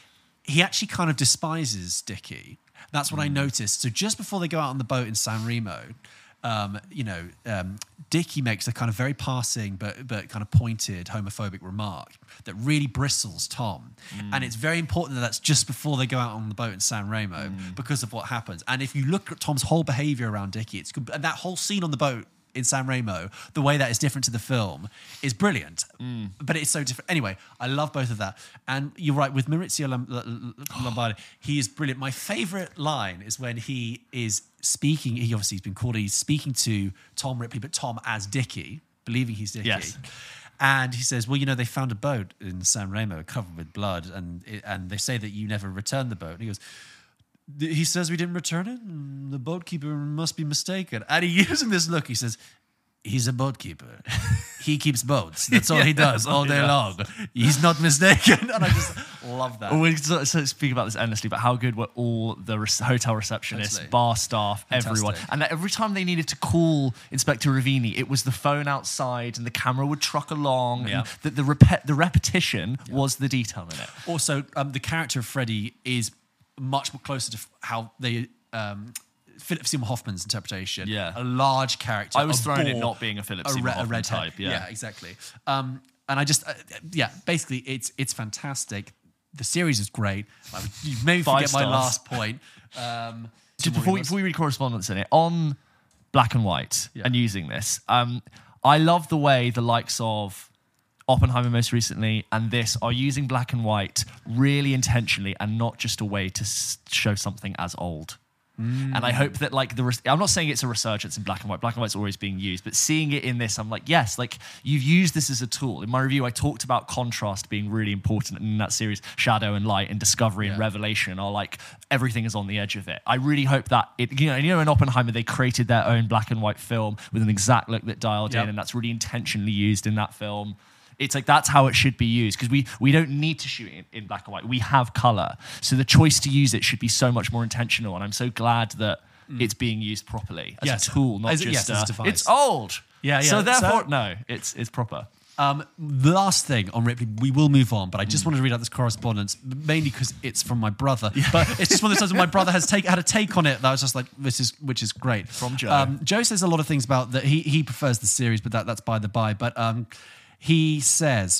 he actually kind of despises Dickie. That's what I noticed. So just before they go out on the boat in San Remo, um, you know, um, Dickie makes a kind of very passing but but kind of pointed homophobic remark that really bristles Tom. And it's very important that that's just before they go out on the boat in San Remo because of what happens. And if you look at Tom's whole behavior around Dickie, it's good. And that whole scene on the boat in San Remo, the way that is different to the film is brilliant. Mm. But it's so different. Anyway, I love both of that. And you're right, with Maurizio Lam- Lombardi, he is brilliant. My favourite line is when he is speaking, he obviously has been called, he's speaking to Tom Ripley, but Tom as Dickie, believing he's Dickie. Yes. And he says, well, you know, they found a boat in San Remo covered with blood, and and they say that you never returned the boat. And he goes, he says we didn't return it? The boatkeeper must be mistaken. And he gives him this look. He says, he's a boatkeeper. He keeps boats. That's all yeah, he does all day long. He's not mistaken. And I just love that. Well, we sort of speak about this endlessly, but how good were all the re- hotel receptionists, Totally. bar staff, Fantastic. everyone. And that every time they needed to call Inspector Ravini, it was the phone outside and the camera would truck along. Yeah. And the, the, rep- the repetition yeah. was the detail in it. Also, um, the character of Freddie is much more closer to f- how they... Um, Philip Seymour Hoffman's interpretation, Yeah. a large character. I was a thrown in bore, not being a Philip a Seymour re- a Hoffman redhead. type, yeah. yeah, exactly. Um, and I just, uh, yeah, basically, it's it's fantastic. The series is great. I would, you made me Five forget my stars. last point. Um, Just before we, before we read correspondence in it, on black and white Yeah. and using this, um, I love the way the likes of Oppenheimer most recently and this are using black and white really intentionally and not just a way to s- show something as old. Mm. And I hope that like the res- I'm not saying it's a resurgence in black and white. Black and white's always being used, but seeing it in this, I'm like, yes, like you've used this as a tool. In my review, I talked about contrast being really important in that series. Shadow and light and discovery Yeah. and revelation are like everything is on the edge of it. I really hope that it, you know, you know, in Oppenheimer they created their own black and white film with an exact look that dialed Yep. in, and that's really intentionally used in that film. It's like that's how it should be used because we, we don't need to shoot it in, in black and white. We have color. So the choice to use it should be so much more intentional. And I'm so glad that mm. it's being used properly as Yes. a tool, not As- just yes, as a uh, device. it's old. Yeah, yeah. So therefore, So- no, it's it's proper. Um, the last thing on Ripley, we will move on, but I just mm. wanted to read out this correspondence, mainly because it's from my brother. Yeah. But it's just one of those times when my brother has take, had a take on it that I was just like, this is, which is great. From Joe. Um, Joe says a lot of things about that. He he prefers the series, but that that's by the by. But um, he says,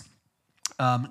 um,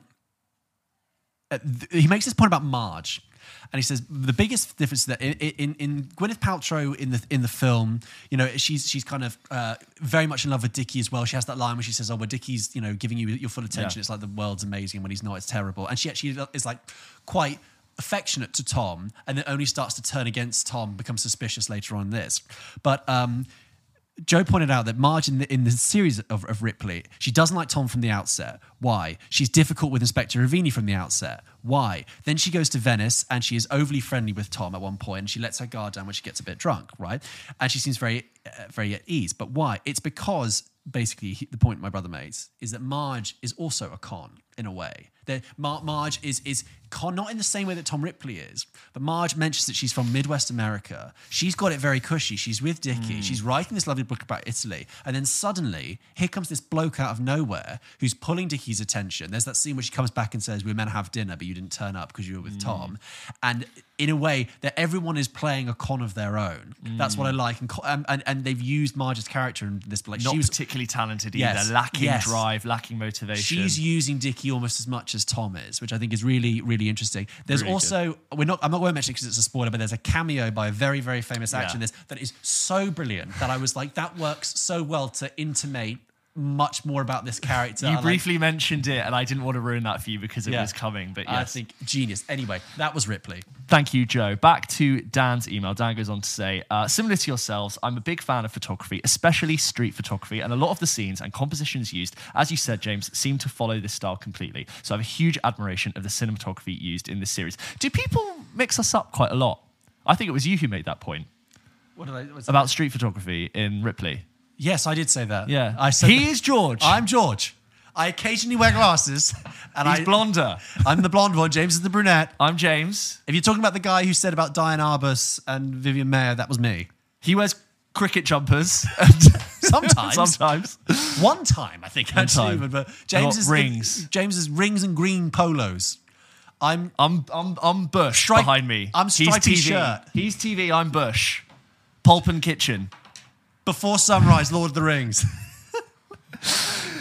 uh, th- he makes this point about Marge. And he says the biggest difference is that in, in, in Gwyneth Paltrow in the in the film, you know, she's she's kind of uh, very much in love with Dickie as well. She has that line where she says, "Oh, well, Dickie's, you know, giving you your full attention. Yeah. It's like the world's amazing. When he's not, it's terrible." And she actually is like quite affectionate to Tom, and then only starts to turn against Tom, becomes suspicious later on in this. But um, Joe pointed out that Marge in the, in the series of, of Ripley, she doesn't like Tom from the outset. Why? She's difficult with Inspector Ravini from the outset. Why? Then she goes to Venice and she is overly friendly with Tom at one point and she lets her guard down when she gets a bit drunk, right? And she seems very, uh, very at ease. But why? It's because basically he, the point my brother made is that Marge is also a con in a way. That Mar- Marge is is con, not in the same way that Tom Ripley is, but Marge mentions that she's from Midwest America. She's got it very cushy. She's with Dickie. Mm. She's writing this lovely book about Italy. And then suddenly, here comes this bloke out of nowhere who's pulling Dickie's attention. There's that scene where she comes back and says, "We were meant to have dinner, but you didn't turn up because you were with mm. Tom." And in a way, that everyone is playing a con of their own. Mm. That's what I like. And, and, and, and they've used Marge's character in this. Like, Not she was particularly talented either. Yes, Lacking yes. drive, lacking motivation. She's using Dickie almost as much as Tom is, which I think is really, really interesting. There's Really also, we're not, I'm not going to mention it because it's a spoiler, but there's a cameo by a very, very famous actor Yeah. in this that is so brilliant that I was like, that works so well to intimate much more about this character. You I like- briefly mentioned it, and I didn't want to ruin that for you because it Yeah. was coming. But yes. I think genius. Anyway, that was Ripley. Thank you, Joe. Back to Dan's email. Dan goes on to say, uh, similar to yourselves, I'm a big fan of photography, especially street photography, and a lot of the scenes and compositions used, as you said, James, seem to follow this style completely. So I have a huge admiration of the cinematography used in this series. Do people mix us up quite a lot? I think it was you who made that point What did I, what's about street photography in Ripley. Yes, I did say that. Yeah. I said He that. is George. I'm George. I occasionally wear glasses. And He's I, blonder. I'm the blonde one. James is the brunette. I'm James. If you're talking about the guy who said about Diane Arbus and Vivian Mayer, that was me. He wears cricket jumpers. Sometimes. Sometimes. One time, I think, actually. time. But, but I James got is rings. James is rings and green polos. I'm I'm I'm I'm Bush Stripe- behind me. I'm He's stripy T V. shirt. He's T V. I'm Bush. Pulp and Kitchen. Before Sunrise, Lord of the Rings.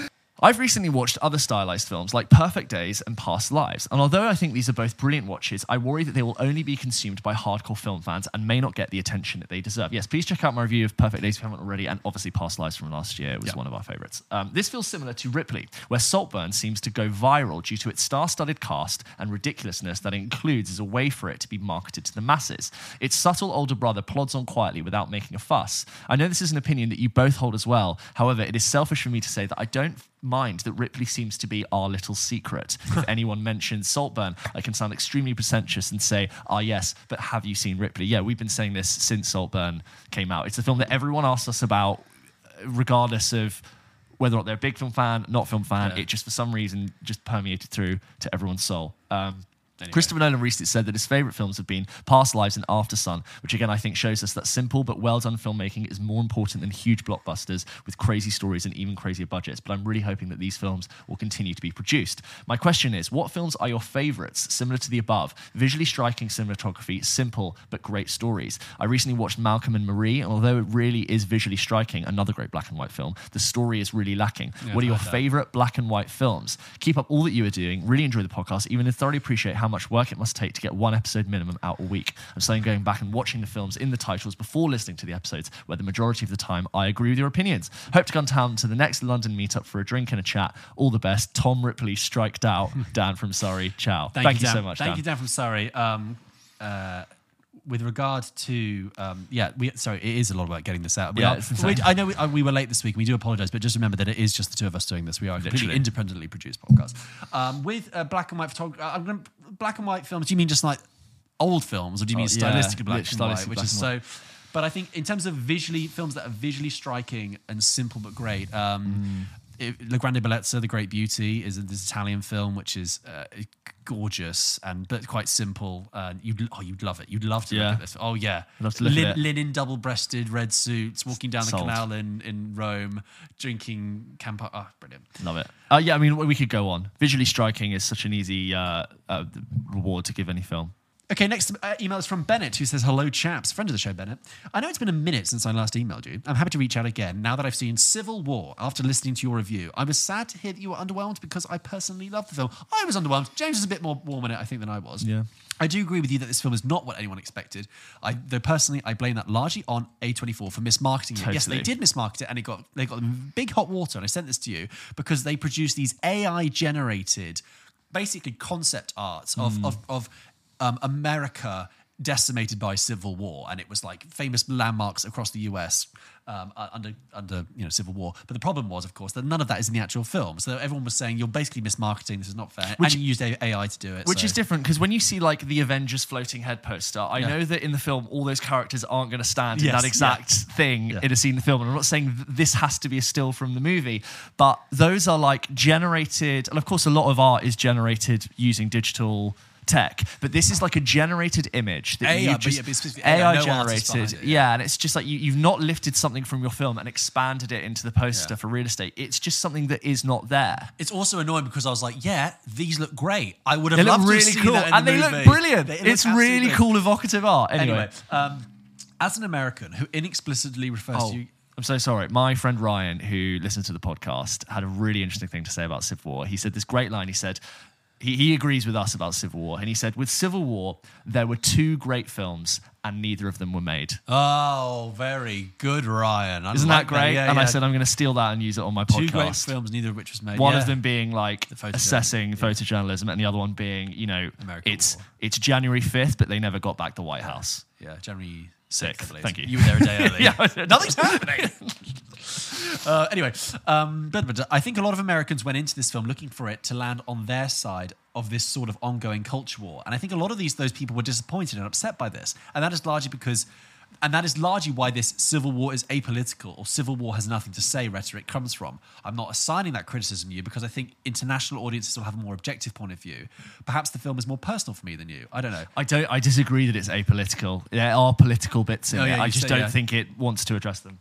I've recently watched other stylized films like Perfect Days and Past Lives, and although I think these are both brilliant watches, I worry that they will only be consumed by hardcore film fans and may not get the attention that they deserve. Yes, please check out my review of Perfect Days if you haven't already, and obviously Past Lives from last year was yep. one of our favourites. Um, this feels similar to Ripley, where Saltburn seems to go viral due to its star-studded cast and ridiculousness that it includes as a way for it to be marketed to the masses. Its subtle older brother plods on quietly without making a fuss. I know this is an opinion that you both hold as well. However, it is selfish for me to say that I don't mind that Ripley seems to be our little secret. If anyone mentions Saltburn, I can sound extremely pretentious and say, ah, yes, but have you seen Ripley? Yeah, we've been saying this since Saltburn came out. It's a film that everyone asks us about, regardless of whether or not they're a big film fan, not film fan. Yeah. It just, for some reason, just permeated through to everyone's soul. Um, Anyway. Christopher Nolan recently said that his favourite films have been Past Lives and After Sun, which again I think shows us that simple but well-done filmmaking is more important than huge blockbusters with crazy stories and even crazier budgets. But I'm really hoping that these films will continue to be produced. My question is, what films are your favourites, similar to the above? Visually striking cinematography, simple but great stories. I recently watched Malcolm and Marie, and although it really is visually striking, another great black and white film, the story is really lacking. Yeah, what are your favourite black and white films? Keep up all that you are doing. Really enjoy the podcast, even and thoroughly appreciate how much work it must take to get one episode minimum out a week. I'm saying going back and watching the films in the titles before listening to the episodes, where the majority of the time I agree with your opinions. Hope to come down to the next London meetup for a drink and a chat. All the best. Tom Ripley striked out. Dan from Surrey. Ciao. Thank, Thank you, you so much, Thank Dan. you, Dan from Surrey. Um, uh, with regard to, um, yeah, we sorry, it is a lot about getting this out. We yeah, are, it's insane. we, I know we, uh, we were late this week. We do apologise, but just remember that it is just the two of us doing this. We are a completely Literally. independently produced podcast. Um, with uh, black and white photography, uh, I'm gonna, black and white films, do you mean just like old films, or do you mean oh, yeah, stylistically black and white? stylistic Which black is and so... But I think in terms of visually, films that are visually striking and simple but great, um, Mm. it, La Grande Bellezza, The Great Beauty, is this Italian film which is uh, gorgeous and but quite simple. Uh, you'd oh, you'd love it. You'd love to Yeah. look at this. Oh yeah, I'd love to look Lin- at it. linen double-breasted red suits, walking down Sold. the canal in, in Rome, drinking Campari. Oh, brilliant. Love it. Uh, yeah, I mean, we could go on. Visually striking is such an easy uh, uh, reward to give any film. Okay, next uh, email is from Bennett, who says, hello, chaps. Friend of the show, Bennett. I know it's been a minute since I last emailed you. I'm happy to reach out again now that I've seen Civil War after listening to your review. I was sad to hear that you were underwhelmed because I personally loved the film. I was underwhelmed. James was a bit more warm on it, I think, than I was. Yeah. I do agree with you that this film is not what anyone expected. I, though personally, I blame that largely on A twenty-four for mismarketing it. Totally. Yes, they did mismarket it, and it got they got big hot water. And I sent this to you because they produced these A I-generated, basically concept arts of Mm. of, of um, America decimated by civil war, and it was like famous landmarks across the U S um, uh, under under you know civil war. But the problem was, of course, that none of that is in the actual film. So everyone was saying you're basically mismarketing. This is not fair, Which- and you used A I to do it. Which so. is different because when you see like the Avengers floating head poster, I Yeah. know that in the film all those characters aren't going to stand in Yes, that exact thing Yeah. in a scene in the film. And I'm not saying th- this has to be a still from the movie, but those are like generated, and of course a lot of art is generated using digital tech, but this is like a generated image that A I, you but just yeah, but specifically A I, A I, no artist generated, behind it, yeah. yeah. And it's just like you, you've not lifted something from your film and expanded it into the poster Yeah. for real estate. It's just something that is not there. It's also annoying because I was like, yeah, these look great. I would have They look loved to really have seen cool, that in and the they movie. look brilliant. They look It's absolutely really brilliant. cool, evocative art. Anyway, Anyway, um, as an American who inexplicably refers Oh, to you... I'm so sorry. My friend Ryan, who listens to the podcast, had a really interesting thing to say about Civil War. He said this great line. He said, he, he agrees with us about Civil War. And he said, with Civil War, there were two great films and neither of them were made. Oh, very good, Ryan. I Isn't like that great? Yeah, and yeah. I said, I'm going to steal that and use it on my Two podcast. great films, neither of which was made. One yeah. of them being like photojournalism, assessing yeah. photojournalism, and the other one being, you know, American it's War. it's January fifth, but they never got back the White House. Yeah, January Sick. sixth, I believe. Thank you. You were there a day early. Yeah. Nothing's happening. uh, anyway, um, but, but I think a lot of Americans went into this film looking for it to land on their side of this sort of ongoing culture war. And I think a lot of these those people were disappointed and upset by this. And that is largely because... And that is largely why this civil war is apolitical, or civil war has nothing to say rhetoric comes from. I'm not assigning that criticism to you because I think international audiences will have a more objective point of view. Perhaps the film is more personal for me than you. I don't know. I don't. I disagree that it's apolitical. There are political bits in Oh, it. yeah, I you just say, don't yeah. think it wants to address them.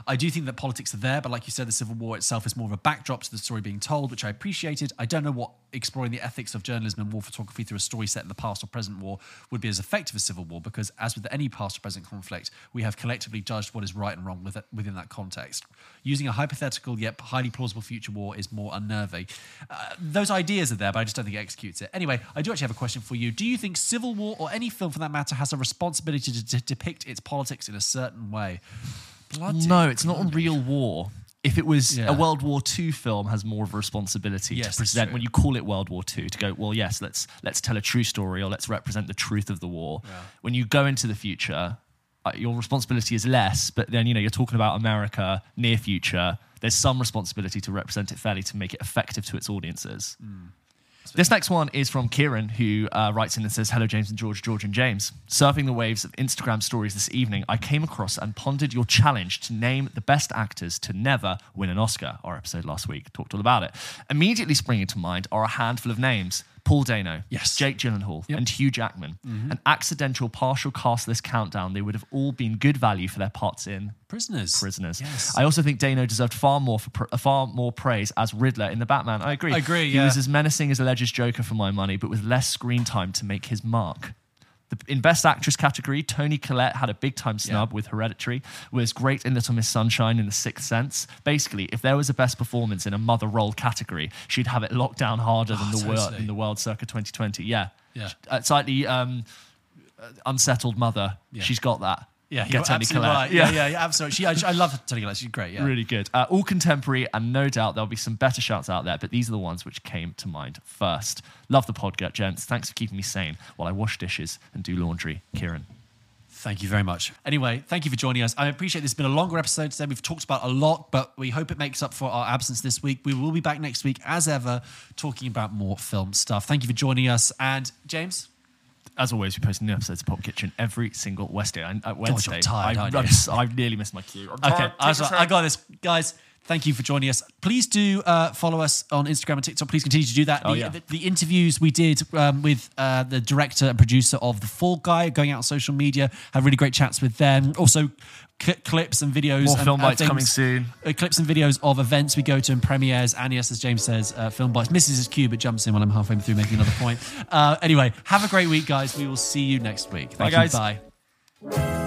I do think that politics are there, but like you said, the Civil War itself is more of a backdrop to the story being told, which I appreciated. I don't know what exploring the ethics of journalism and war photography through a story set in the past or present war would be as effective as Civil War, because as with any past or present conflict, we have collectively judged what is right and wrong with it, within that context. Using a hypothetical yet highly plausible future war is more unnerving. Uh, those ideas are there, but I just don't think it executes it. Anyway, I do actually have a question for you. Do you think Civil War, or any film for that matter, has a responsibility to, to depict its politics in a certain way? Bloody no, it's not a real war. If it was Yeah. a World War Two film, has more of a responsibility Yes, to that's present true. when you call it World War Two, to go, well, yes, let's let's tell a true story, or let's represent the truth of the war. Yeah. When you go into the future, uh, your responsibility is less, but then, you know, you're talking about America, near future. There's some responsibility to represent it fairly, to make it effective to its audiences. Mm. This next one is from Kieran, who uh, writes in and says, hello, James and George, George and James. Surfing the waves of Instagram stories this evening, I came across and pondered your challenge to name the best actors to never win an Oscar. Our episode last week talked all about it. Immediately springing to mind are a handful of names. Paul Dano, Yes. Jake Gyllenhaal, Yep. and Hugh Jackman. An accidental partial cast list countdown, they would have all been good value for their parts in Prisoners. Prisoners. Yes. I also think Dano deserved far more for pr- far more praise as Riddler in the Batman. I agree. I agree, He yeah. was as menacing as alleged Joker for my money, but with less screen time to make his mark. The, in Best Actress category, Toni Collette had a big-time snub Yeah. with Hereditary, was great in Little Miss Sunshine in The Sixth Sense. Basically, if there was a best performance in a mother role category, she'd have it locked down harder than Oh, the world totally. in the world circa twenty twenty. Yeah. Yeah. Uh, slightly um, unsettled mother. Yeah. She's got that. Yeah, Get you're Toni absolutely Collette. right. Yeah, yeah, yeah, absolutely. She, I, I love Toni Collette. She's great. Yeah, Really good. Uh, all contemporary, and no doubt there'll be some better shouts out there, but these are the ones which came to mind first. Love the podcast, gents. Thanks for keeping me sane while I wash dishes and do laundry. Kieran. Thank you very much. Anyway, thank you for joining us. I appreciate this has been a longer episode today. We've talked about a lot, but we hope it makes up for our absence this week. We will be back next week, as ever, talking about more film stuff. Thank you for joining us. And James? As always, we post new episodes of Pop Kitchen every single Wednesday. I, uh, Wednesday. you're tired, I, aren't you? I'm s- I've nearly missed my cue. I'm Okay, tired. I, Take us I home. got this. Guys, thank you for joining us. Please do uh, follow us on Instagram and TikTok. Please continue to do that. Oh, the, yeah. the, the interviews we did um, with uh, the director and producer of The Fall Guy going out on social media, had really great chats with them. Also, cl- clips and videos. More and, film and bites things- coming soon. Uh, clips and videos of events we go to and premieres. And yes, as James says, uh, film bites. Misses his cue, but jumps in when I'm halfway through making another point. Uh, anyway, have a great week, guys. We will see you next week. Thank Bye, you. guys. Bye.